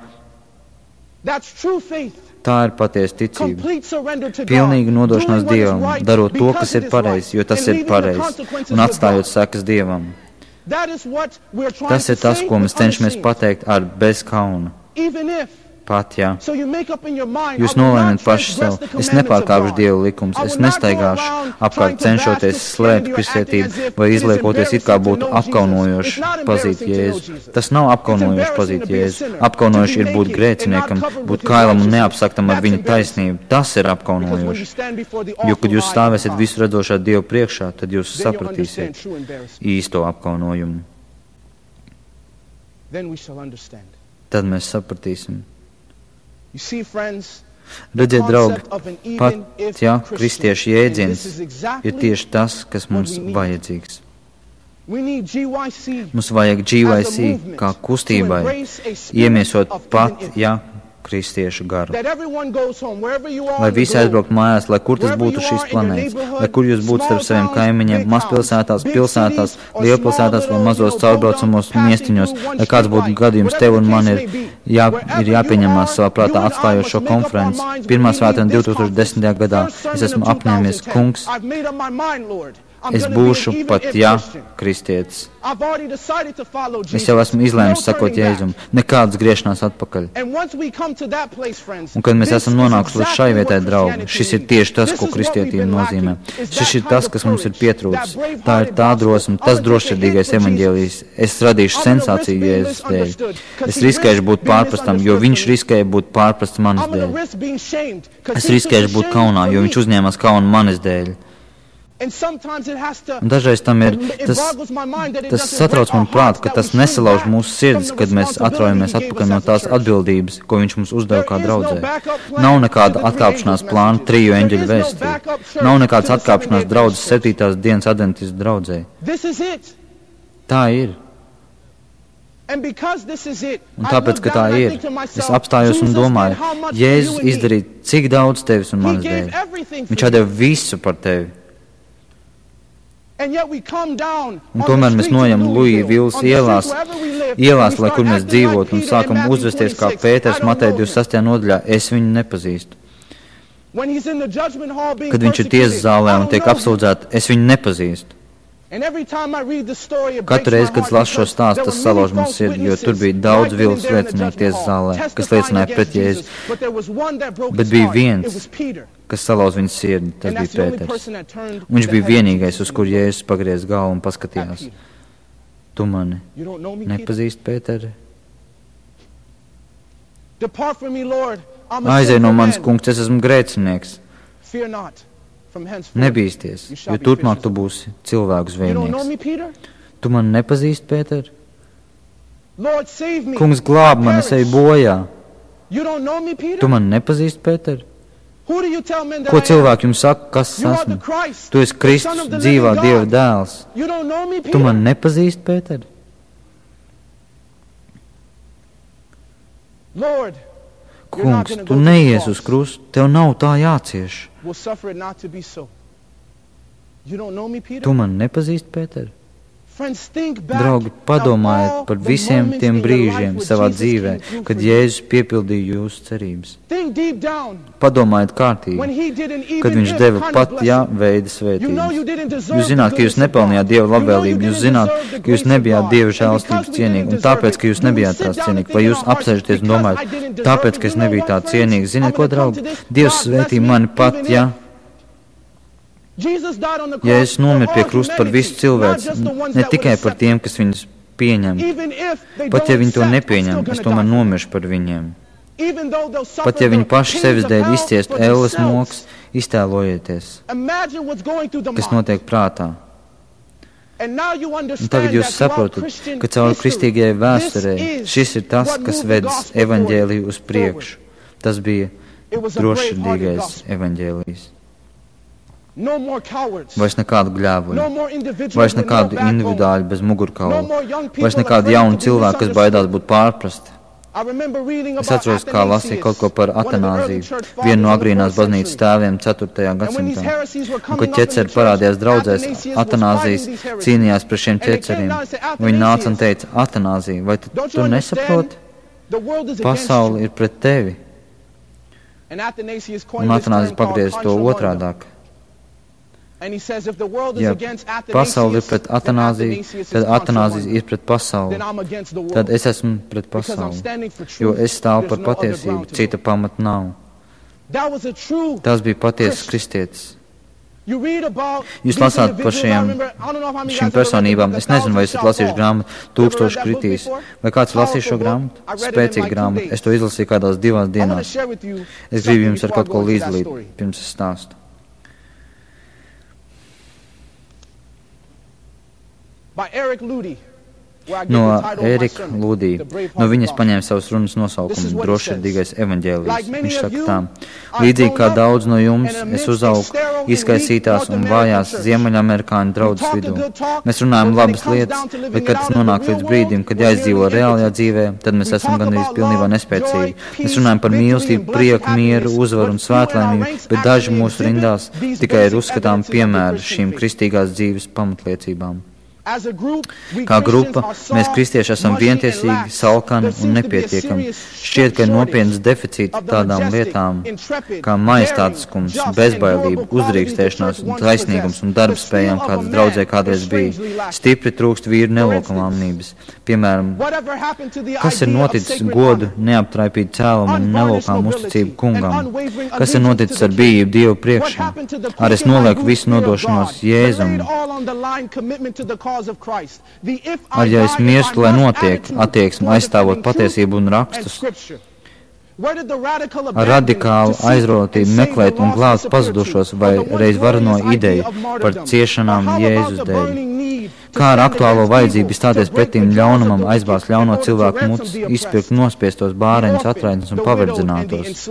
tā ir patiesa ticība. Pilnīga nodošanās Dievam, darot to, kas ir pareizi, jo tas ir pareizi, un atstājot sekas Dievam. Tas ir tas, ko mēs cenšamies pateikt ar bez kauna. Pat, jā. Jūs nolēmiet paši sev, es nepārkāpšu Dieva likumus, es nestaigāšu apkārt cenšoties slēpt kristietību vai izliekoties it kā būtu apkaunojoši pazīt Jēzu. Tas nav apkaunojoši pazīt Jēzu. Apkaunojoši ir būt grēciniekam, būt kailam un neapsaktam ar viņa taisnību. Tas ir apkaunojoši. Jo, kad jūs stāvēsiet visu redzošā Dieva priekšā, tad jūs sapratīsiet īsto apkaunojumu. Tad mēs sapratīsim. Redziet, draugi, pat, ja kristiešu jēdziens ir tieši tas, kas mums vajadzīgs. Mums vajag G Y C kā kustībai, iemiesot pat, ja kristiešu garu. Lai visi aizbraukt mājās, lai kur tas būtu šīs planētas, lai kur jūs būtu starp saviem kaimiņiem, mazpilsētās, pilsētās, lielpilsētās vai mazos caurbraucamos miestiņos, lai kāds būtu gadījums tev un man ir, jā, ir jāpieņemās savā prātā atstājot šo konferenci. Pirmā svētdiena divi tūkstoši desmitajā gadā es esmu apņēmies, kungs, es būšu pat, ja, kristietis. Es jau esmu izlēmis sakot Jēzum, nekādas griešanās atpakaļ. Un kad mēs esam nonākuši līdz šai vietai, draugi, šis ir tieši tas, ko kristietība nozīmē. Šis ir tas, kas mums ir pietrūcis. Tā ir tā drosme, tas drošsirdīgais evaņģēlijs. Es radīšu sensāciju Jēzus dēļ. Es riskēšu būt pārprastam, jo viņš riskēja būt pārprasts manis dēļ. Es riskēšu būt kaunā, jo viņš uzņēmās kaunu manis dēļ. Un dažreiz tam ir, tas, tas satrauc man prātu, ka tas nesalauž mūsu sirdis, kad mēs atraujamies atpakaļ no tās atbildības, ko viņš mums uzdeva kā draudzē. Nav nekāda atkāpšanās plāna triju eņģeļu vēstī. Nav nekādas atkāpšanās draudzes septītās dienas adventistu draudzē. Tā ir. Un tāpēc, ka tā ir, es apstājos un domāju, Jēzus izdarīja cik daudz tevis un manas dēļ. Viņš atdeva visu par tevi. Un tomēr mēs nojam Luija Vilas ielās, ielās, lai kur mēs dzīvotu, un sākam uzvesties kā Pēters Mateja divdesmit sastajā nodaļā, es viņu nepazīstu. Kad viņš ir tiesas zālē un tiek apsūdzēts, es viņu nepazīstu. Katru reizi, kad es lasu šo stāstu, tas salauž man sirdi, jo tur bija daudz viltus liecinieku tiesas zālē, kas liecināja pret Jēzu. Bet bija viens, kas salauz viņas sirdi, tas bija Pēters. Viņš bija vienīgais, uz kur Jēzus pagriez galvu un paskatījās. Tu mani nepazīsti, Pēteri? Aizej no manis, kungs, es esmu grēcinieks. Nebīsties, jo turpmāk tu būsi cilvēku zvejnieks. Tu mani nepazīsti, Pēter? Kungs, glāb mani, es eju bojā. Tu mani nepazīsti, Pēter? Ko cilvēki jums saka, kas es esmu? Tu esi Kristus, dzīvā Dieva dēls. Tu mani nepazīsti, Pēter? Kungs, tu neies uz krustu, tev nav tā jācieš. Tu man nepazīsti, Pēter? Draugi, padomājiet par visiem tiem brīžiem savā dzīvē, kad Jēzus piepildīja jūsu cerības. Padomājiet kārtīgi, kad viņš deva pat jā veida svētības. Jūs zināt, ka jūs nepelnījāt Dieva labvēlību, jūs zināt, ka jūs nebijāt Dieva žēlastības cienīgi, un tāpēc, ka jūs nebijāt tās cienīgi, vai jūs apsēžaties un domājat, tāpēc, ka es nebiju tā cienīgi. Ziniet ko, draugi? Dievs svētī mani pat, jā. Jēzus nomira pie krusta par visu cilvēku, ne tikai par tiem, kas viņus pieņem. Pat ja viņi to nepieņem, es tomēr nomiršu par viņiem. Pat ja viņi paši sevis dēļ izciest elles mokas, iztēlojieties, kas notiek prātā. Un tagad jūs saprotat, ka caur kristīgajai vēsturē šis ir tas, kas vedis evaņģēliju uz priekšu. Tas bija drošsirdīgais evaņģēlijs. Vairs nekādu gļēvuļu, vairs nekādu individuāļu bez mugurkaula, vairs nekādu jaunu cilvēku, kas baidās būt pārprasti. Es atceros, kā lasīju kaut ko par Atanāziju, vienu no agrīnās baznīcas tēviem ceturtajā gadsimtā. Un, kad ķeceri parādījās draudzēs, Atanāzijas cīnījās pret šiem ķeceriem. Viņi nāca un teica, Atanāzija, vai tu, tu nesaproti? Pasauli ir pret tevi. Un Atanāzija pagriez to otrādāk. Ja pasauli ir pret Atanāziju, tad Atanāzija ir pret pasauli. Tad es esmu pret pasauli, jo es stāvu par patiesību, cita pamata nav. Tas bija patiesas kristietis. Jūs lasāt par šiem, šīm personībām. Es nezinu, vai esat lasījuši grāmatu Tūkstoši kritīs. Vai kāds lasīja šo grāmatu? Spēcīga grāmata. Es to izlasīju kādās divās dienās. Es gribu jums ar kaut ko līdzdalīt, pirms es stāstu. No Ērika Lūdī. No viņas paņēma savus runas nosaukumu drošsirdīgais evaņģēlijs. Viņš saka tā: līdzīgi kā daudz no jums, es uzaugu izkaisītās un vājās Ziemeļamerikāņu draudzes vidū. Mēs runājam labas lietas, bet kad tas nonāk līdz brīdim, kad jāizdzīvo reālajā dzīvē, tad mēs esam gandrīz pilnībā nespēcīgi. Mēs runājam par mīlestību, prieku, mieru, uzvaru un svētlaimību, bet daži mūsu rindās tikai ir uzskatām piemēri šīm kristīgās dzīves pamatliecībām. Kā grupa, mēs kristieši esam vientiesīgi, salkani un nepietiekami. Šķiet, ka ir nopietnas deficīti tādām lietām kā majestātiskums, bezbailība, uzdrīkstēšanās, taisnīgums un darbspējām, kādas draudzē kādreiz bija. Stipri trūkst vīru nelokāmības. Piemēram, kas ir noticis godu, neaptraipīt cēlumu un nelokām uzticību kungam? Kas ir noticis ar bijību Dievu priekšā? Ar es nolieku visu nodošanos Jēzum. Ar ja es mirstu, lai notiek attieksme aizstāvot patiesību un rakstus. Ar radikālu aizrautību meklēt un glābt pazudušos vai reiz varno ideju par ciešanām Jēzus dēļ. Kā ar aktuālo vajadzību stāties pretīm ļaunumam, aizbāzt ļauno cilvēku mutis, izpirkt nospiestos bāreņus, atraitnes un paverdzinātos.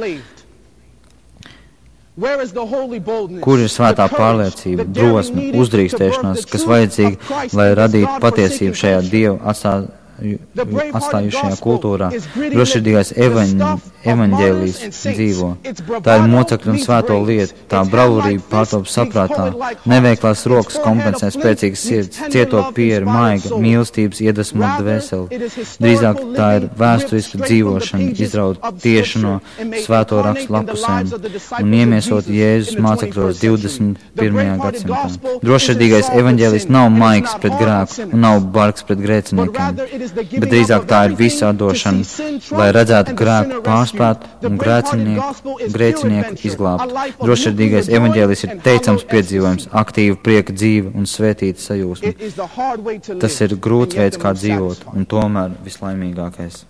Kur ir svētā pārliecība, drosme, uzdrīkstēšanās, kas vajadzīga, lai radītu patiesību šajā Dievu atstā, atstājušajā kultūrā. Drošsirdīgais evaņ, evaņģēlijs dzīvo. Tā ir mocekļu un svēto lieta, tā bravurība pārtop saprātā, neveiklās rokas kompensē spēcīgas sirds, cieto pieri, maiga, mīlestības iedvesmo dvēseli. Drīzāk tā ir vēsturiska dzīvošana, izraut tieši no svēto rakstu lapusēm un iemiesot Jēzus mācekļos divdesmit pirmajā gadsimtā. Drošsirdīgais evaņģēlijs nav maigs pret grēku un nav bargs pret grēciniekiem, bet drīzāk tā ir visa atdošana, lai redzētu grēku pārspēt un grēcinieku, grēcinieku izglābt. Drošsirdīgais evaņģēlijs ir teicams piedzīvojums, aktīva prieka dzīve un svētīta sajūsma. Tas ir grūts veids, kā dzīvot, un tomēr vislaimīgākais.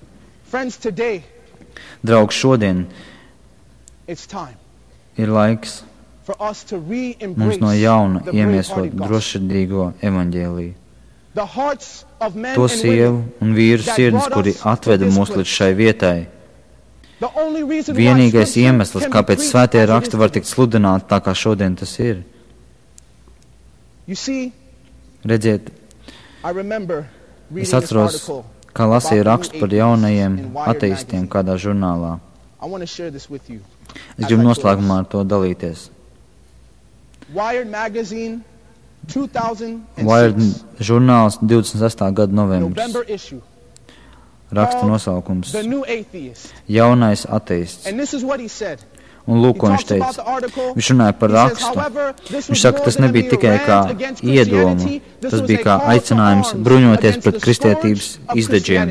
Draugi, šodien ir laiks mums no jauna iemiesot drošsirdīgo evaņģēliju. To sievu un vīru sirds, kuri atveda mūs līdz šai vietai. Vienīgais iemesls, kāpēc svētie raksti var tikt sludināti tā, kā šodien tas ir. Redziet, es atceros, kā lasīju rakstu par jaunajiem ateistiem kādā žurnālā. Es gribu noslēgumā ar to dalīties. Wired žurnāls divdesmit sestā gada novembris. Raksta nosaukums Jaunais ateists. Un lūk, ko viņš teica. Viņš runāja par rakstu. Viņš saka, tas nebija tikai kā iedoma, tas bija kā aicinājums bruņoties pret kristietības izdeģiem.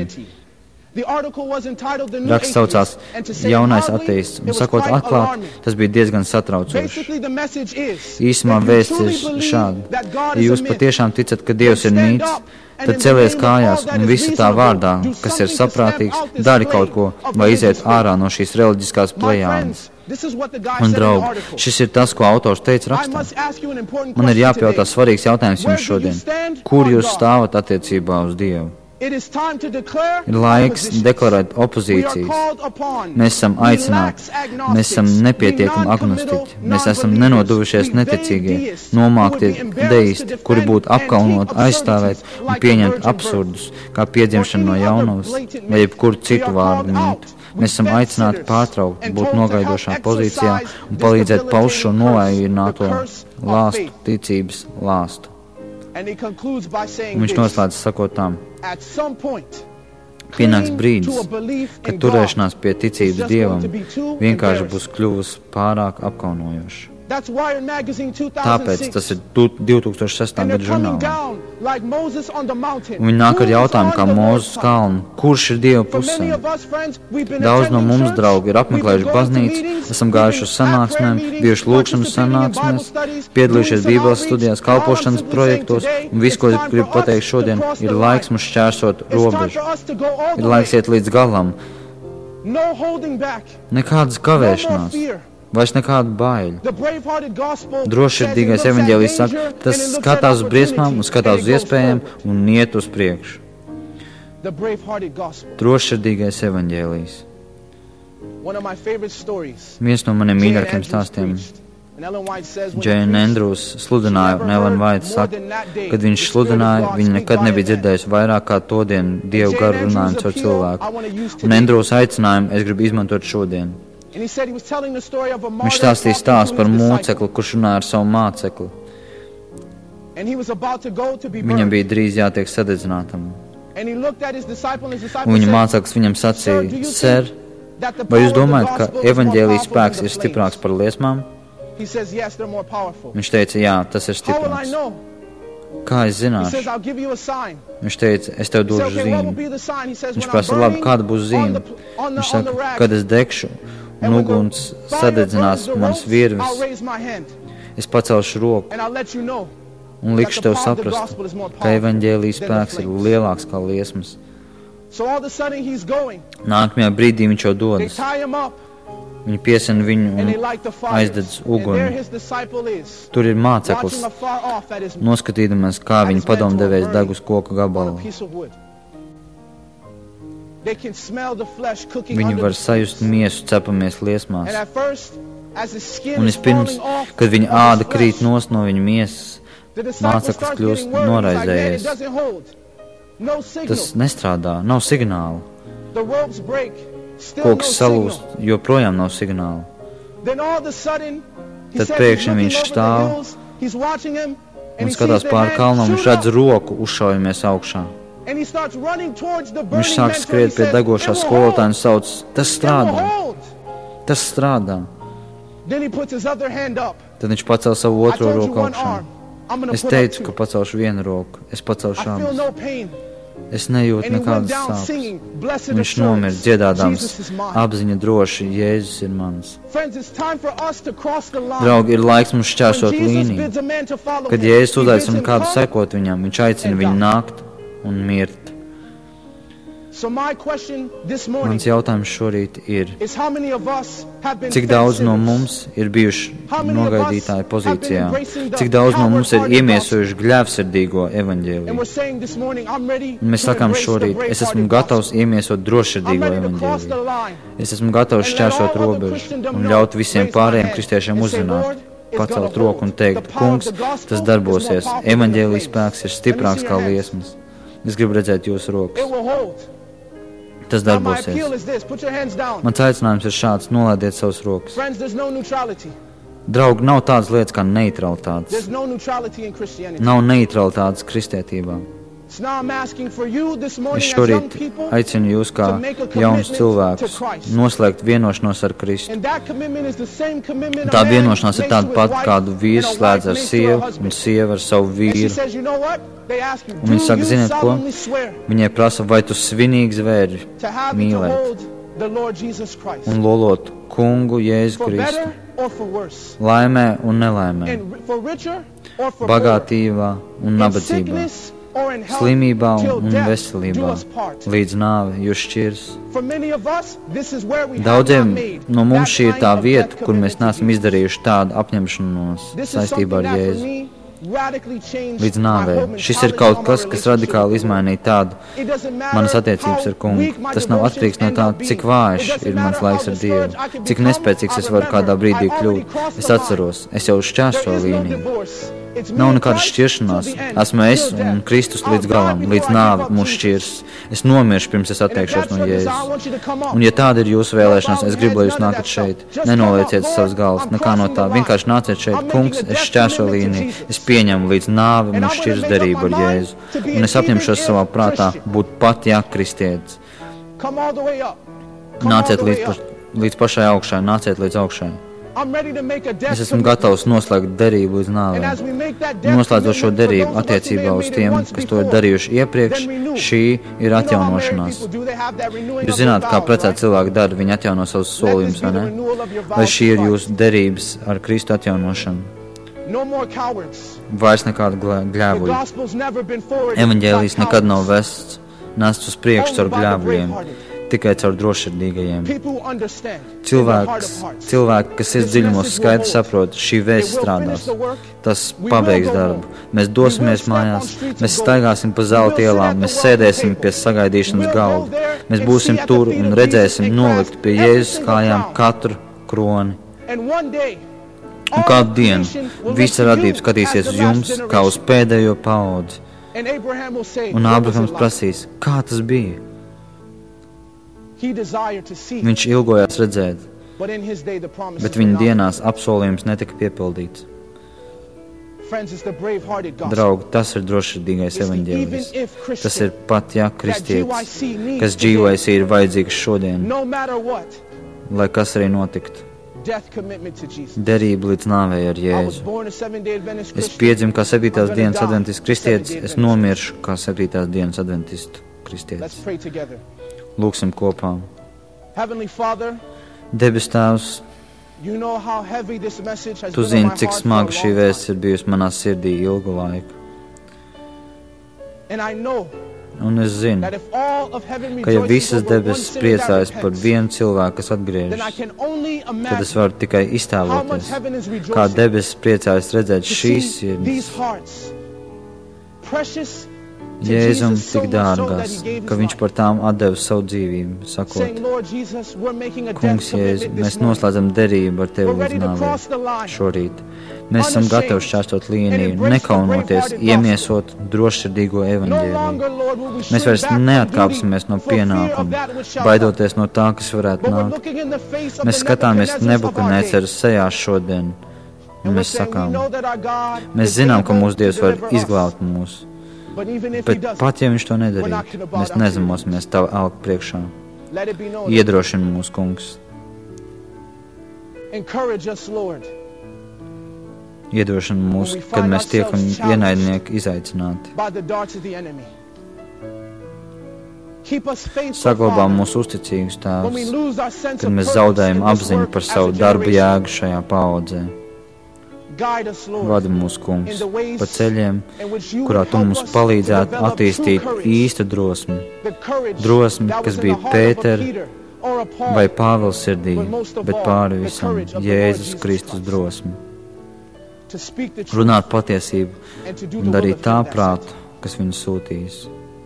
Raksts saucās Jaunais ateists, un sakot atklāt, tas bija diezgan satraucoši. Īsumā vēsts ir šāda. Ja jūs patiešām ticat, ka Dievs ir mīts, tad celies kājās un visa tā vārdā, kas ir saprātīgs, dari kaut ko, vai iziet ārā no šīs reliģiskās plejādes. Man draugi, šis ir tas, ko autors teica rakstā. Man ir jāpajautā svarīgs jautājums jums šodien. Kur jūs stāvat attiecībā uz Dievu? Ir laiks deklarēt opozīcijas. Mēs esam aicināti, mēs esam nepietiekami agnostiķi, mēs esam nenoduvušies neticīgie, nomāktie deisti, kuri būtu apkaunot, aizstāvēt un pieņemt absurdus, kā piedzimšana no jaunavas, vai jebkuru citu vārdu mītu. Mēs esam aicināti pārtraukt, būt nogaidošā pozīcijā un palīdzēt paust šo novājināto lāstu, ticības lāstu. Un viņš noslēdz sakot tam: pienāks brīdis, kad turēšanās pie ticības Dievam vienkārši būs kļuvusi pārāk apkaunojoša. Tāpēc tas ir divi tūkstoši sestā gada žurnālā. Un viņi nāk ar jautājumu kā Mūzes kalnu, kurš ir Dieva pusē? Daudz no mums, draugi, ir apmeklējuši baznīcu, esam gājuši uz sanāksmēm, bijuši lūkšanas sanāksmēs, piedalījušies Bībeles studijās, kalpošanas projektos, un viss, ko es gribu pateikt šodien, ir laiks mums šķērsot robežu. Ir laiks iet līdz galam. Nekādas kavēšanās. Vairs nekādu baiļu. Drošsirdīgais evaņģēlijs saka, tas skatās uz briesmām un skatās uz iespējām un iet uz priekšu. Drošsirdīgais evaņģēlijs. Viens no maniem mīļākajiem stāstiem. Jane Andrews sludināja, un Ellen White saka, kad viņš sludināja, viņa nekad nebija dzirdējusi vairāk kā to dienu Dievu garu runājumu caur cilvēku. Un Andrews aicinājumu es gribu izmantot šodien. Viņš stāstīja stāstu par mocekli, kurš runāja ar savu mācekli. Viņam bija drīz jātiek sadedzinātam. Un viņa māceklis viņam sacīja: Ser, vai jūs domājat, ka evaņģēlijas spēks ir stiprāks par liesmām? Viņš teica, jā, tas ir stiprāks. Kā es zināšu? Viņš teica, es tev došu zīmi. Viņš prasa, labi, kāda būs zīme? Viņš saka, kad es degšu un uguns sadedzinās manas virves, es pacelšu roku un likšu tev saprast, ka evaņģēlijas spēks ir lielāks kā liesmas. Nākamajā brīdī viņš jau dodas. Viņi piesina viņu un aizdedz uguni. Tur ir māceklis, noskatīdamies, kā viņa padomdevējs deg uz koka gabalu. Viņi var sajust miesu cepamies liesmās. Un vispirms, kad viņa āda krīt nost no viņa miesas, māceklis kļūst noraizējies. No signal. Tas nestrādā, nav signālu. The ropes break. Still Koks no salūst, signal. joprojām nav signālu. Then all of a sudden, he Tad said he's pēkšņi viņš looking over the stāv hills, he's watching him, and un he skatās sees the pāri hand kalnam, shoot viņš redz up, roku, uzšaujamies augšā. and he starts running towards the Viņš burning sāk mentor. skriet He pie says, degošā "It will skolotāja un hold. sauc, tas It will strādā, hold." tas strādā. Then he puts his other hand up. Tad viņš pacēl savu I otro told you roku one augšā. arm. I'm gonna Es put up teicu, ka two. pacelšu vienu roku, es pacelšu I feel abas. no pain. Es nejūtu And he went nekādas down sāpes. singing, "Blessed Viņš nomira assurance, dziedādams, Jesus is mine." apziņa droši, Jēzus ir mans. Friends, it's time for us to cross the line. Draugi, ir laiks mums When šķērsot Jesus līniju. bids a man to follow Kad him, Jēzus he bids uzaicina him kādu come. sekot viņam, viņš aicina and viņu die. nākt un mirt. So my question this morning Mans jautājums šorīt ir, is how many of us have been cik fed daudz no sinners? mums ir bijuši How many of us nogaidītāju have pozīcijā? been embracing the Cik daudz no mums ir coward-hearted iemiesojuši gļēvsirdīgo And evaņģēliju? we're saying this morning, I'm ready Un mēs to sakām embrace the šorīt, es esmu brave-hearted gatavs gospel. iemiesot I'm drošsirdīgo ready to cross the evaņģēliju. line Es esmu gatavs and let šķērsot all other robežu Christendom un know, ļaut visiem raise my pārējiem hand kristiešiem and say, uzzināt, Lord, it's pacelt gonna roku un hold. teikt, The power of kungs, the gospel tas is darbosies, more powerful than evaņģēlijas the spēks ir flames. stiprāks Let kā me see your liesmas. Es gribu redzēt jūsu rokas. It will hold. Tas Now my darbosies. appeal is this, put your hands down. Mans aicinājums ir šāds, nolaidiet savus rokas. Friends, there's no neutrality. Draugi, nav tādas lietas kā neutralitātes. There's no neutrality in Christianity. Nav neutralitātes kristietībā. So now I'm asking for you this Es morning as young šorīt people, aicinu jūs kā to make a jaunus commitment cilvēkus to Christ. noslēgt vienošanos ar Kristu. and that commitment is the same commitment Tā a man vienošanās ir makes tāda to his pati, wife, kādu vīrs and a slēdz wife ar makes to her sievu un husband. sieva ar savu And she vīru. says, you know what? They ask you, Un viņi do saka, you ziniet ko? solemnly swear Viņai prasa, vai tu svinīgi zvēri to have and to mīlēt hold the Lord Jesus Christ? un lolot kungu Jēzu For Kristu. better or for worse? Laimē un nelaimē, And for richer or for bagātībā un poorer? In nabadzībā, sickness or in health? slimībā Till un death do veselībā, us part. līdz nāve jūs šķirs. For many of us, this is where we have Daudziem not made no mums that šī ir kind tā of vieta, death kur mēs commitment to neesam Jesus. izdarījuši tādu apņemšanos This is saistībā ar something that for Jēzu me radically changed līdz my nāvei. whole Šis ir mentality kaut on my kas, kas relationship radikāli with the Lord. izmainīja tādu It doesn't matter manas attiecības how ar kungu. weak my Tas nav devotions atkarīgs no end tā, up being. cik vājš It doesn't ir mans matter laiks how ar Dievu, discouraged I can cik become. nespēcīgs I es varu kādā remember brīdī I already kļūt. crossed Es the line. atceros, es jau šķērsu There is no līniju. divorce. It's me Nav and nekādas Christ šķiršanās. till the end, Esmu es till un death. Kristus I'll līdz die galam, before līdz I nāve give up mūs Jesus. šķirs. Es nomiršu pirms es And if atteikšos that's no your desire, I Jēzus. want you to come up. Un ja tāda ir jūsu vēlēšanās, es gribu, lai jūs None of nākat that šeit. stuff. Just Nenolieciet come up, savas galvas, Lord, I'm nekā no crossing tā. the line. Vienkārši nāciet šeit. I'm Kungs, making a es death šķērso commitment to līniju. Jesus. Es pieņemu līdz nāve And mūs I'm gonna šķirs make up derību my ar mind Jēzu. to be Un es an apņemšos even savā if prātā Christian. būt pat jā kristietis. Come all the way up. Come all Nāciet the līdz, way pa, up. līdz pašai augšai, nāciet līdz augšai. I'm ready to make a death Es esmu commitment. gatavs noslēgt derību līdz And nāvei. as we make that death Noslēdzot šo commitment for derību those of us who may attiecībā have uz made it tiem, once kas to ir before, darījuši iepriekš, then renew. šī ir You know how married atjaunošanās. people do, they have that renewing Jūs of their zināt, kā vows, precēti right? cilvēki dara, viņi atjauno savus Let solījumus, this be vai the ne? renewal of your Vai vows šī to ir Christ. jūsu derības ar Kristu atjaunošanu? No more cowards. Vairs nekāda glē- The gļēvuļa. gospel's never been forwarded Evaņģēlijs by nekad nav cowards. vests, nests uz priekšu caur Only by the gļēvuļiem, brave-hearted. tikai caur drošsirdīgajiem. People who understand in their heart Cilvēks, of hearts. cilvēki, kas ir This dziļumos message will skaidri hold. saprot, šī It vēsts will strādās. finish the work. Tas We pabeigs will go darbu. home. Mēs We dosimies will step on mājās, streets mēs of staigāsim pa gold. zelta We will sit ielām, at the mēs wealthy sēdēsim table. pie sagaidīšanas We will galda. go there Mēs and būsim see at the tur feet un of redzēsim Jesus and nolikt grasp pie every Jēzus single kājām crown. katru kroni. And one day, Un all kādu dienu creation will look visa to you radība as skatīsies the uz last jums kā uz generation. pēdējo paudzi. And Abraham will say, Un "What was Ābrahams it like?" prasīs, kā tas bija. He desired to see, Viņš ilgojās redzēt, but in his day the promise bet viņa dienās apsolījums netika piepildīts. Friends, it's the brave-hearted gospel. Draugi, tas ir drošsirdīgais It's the even evaņģēlijs. if Tas ir Christian pat jā that kristietis, G Y C needs kas today. G Y C ir vajadzīgs šodien, No matter what, lai kas arī notiktu. death commitment to Jesus. Derība līdz nāvei ar I was Jēzu. born a seven-day Adventist Es Christian. piedzimu kā septītās I'm gonna dienas die adventistu kristietis, seventh-day es Adventist. nomiršu kā septītās dienas adventistu Let's kristietis. pray together. Lūksim kopā. Heavenly Father, Debes Tēvs, you know how heavy this message has Tu been on zini, my cik heart for a smaga šī long vēsts time. ir bijusi manā sirdī ilgu laiku. And I know Un es zinu, that if all of heaven ka ja rejoices visas over one debesis sinner that priecājas par repents, vienu cilvēku, kas then I atgriežas, can only tad es imagine varu tikai how much iztēloties, heaven is kā rejoicing debesis priecājas redzēt to šīs see these sirds, hearts, precious Jēzum tik dārgās, ka viņš par tām atdeva savu dzīvību, sakot, Kungs, Jēzu, mēs noslēdzam derību ar Tevi līdz nāvei šorīt. Mēs esam gatavi šķērstot līniju, nekaunoties, iemiesot drošsirdīgo evaņģēliju. Mēs vairs neatkāpsimies no pienākuma, baidoties no tā, kas varētu nākt. Mēs skatāmies Nebukadneceru sejā šodien, un mēs sakām, mēs zinām, ka mūsu Dievs var izglābt mūs. Bet pat, ja viņš to nedarītu, mēs nezemosimies Tava elka priekšā. Iedrošina mūs, Kungs. Iedrošina mūs, kad mēs tiekam ienaidnieki izaicināti. Saglabā mūsu uzticīgus Tēvs, kad mēs zaudējam apziņu par savu darbu jēgu šajā paaudzē. Vadi mūs, Kungs, pa ceļiem, kurā Tu mums palīdzētu attīstīt īstu drosmi. Drosmi, kas bija Pētera vai Pāvila sirdī, bet pāri visam Jēzus Kristus drosmi. Runāt patiesību un darīt tā prātu, kas viņu sūtīs.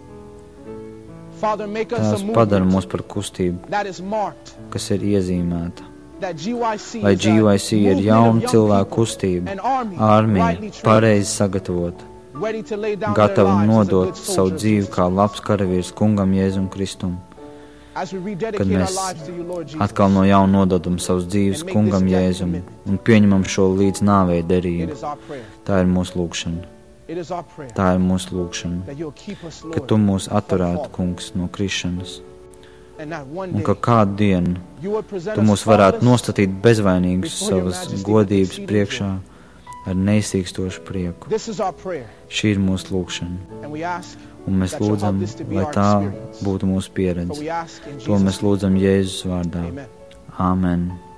Tās padara mūs par kustību, kas ir iezīmēta. Lai G Y C ir jauna cilvēku kustība, armija, pareizi sagatavota, gatava nodot savu dzīvi kā labs karavīrs Kungam Jēzum Kristum. Kad mēs atkal no jauna nododam savus dzīves Kungam Jēzum un pieņemam šo līdz nāvei derību, tā ir mūsu lūgšana. Tā ir mūsu lūgšana, ka Tu mūs atturētu, Kungs, no krišanas. Un ka kādu dienu Tu mūs varētu nostatīt bezvainīgus savas godības priekšā ar neizsīkstošu prieku. Šī ir mūsu lūgšana. Un mēs lūdzam, lai tā būtu mūsu pieredze. To mēs lūdzam Jēzus vārdā. Āmen.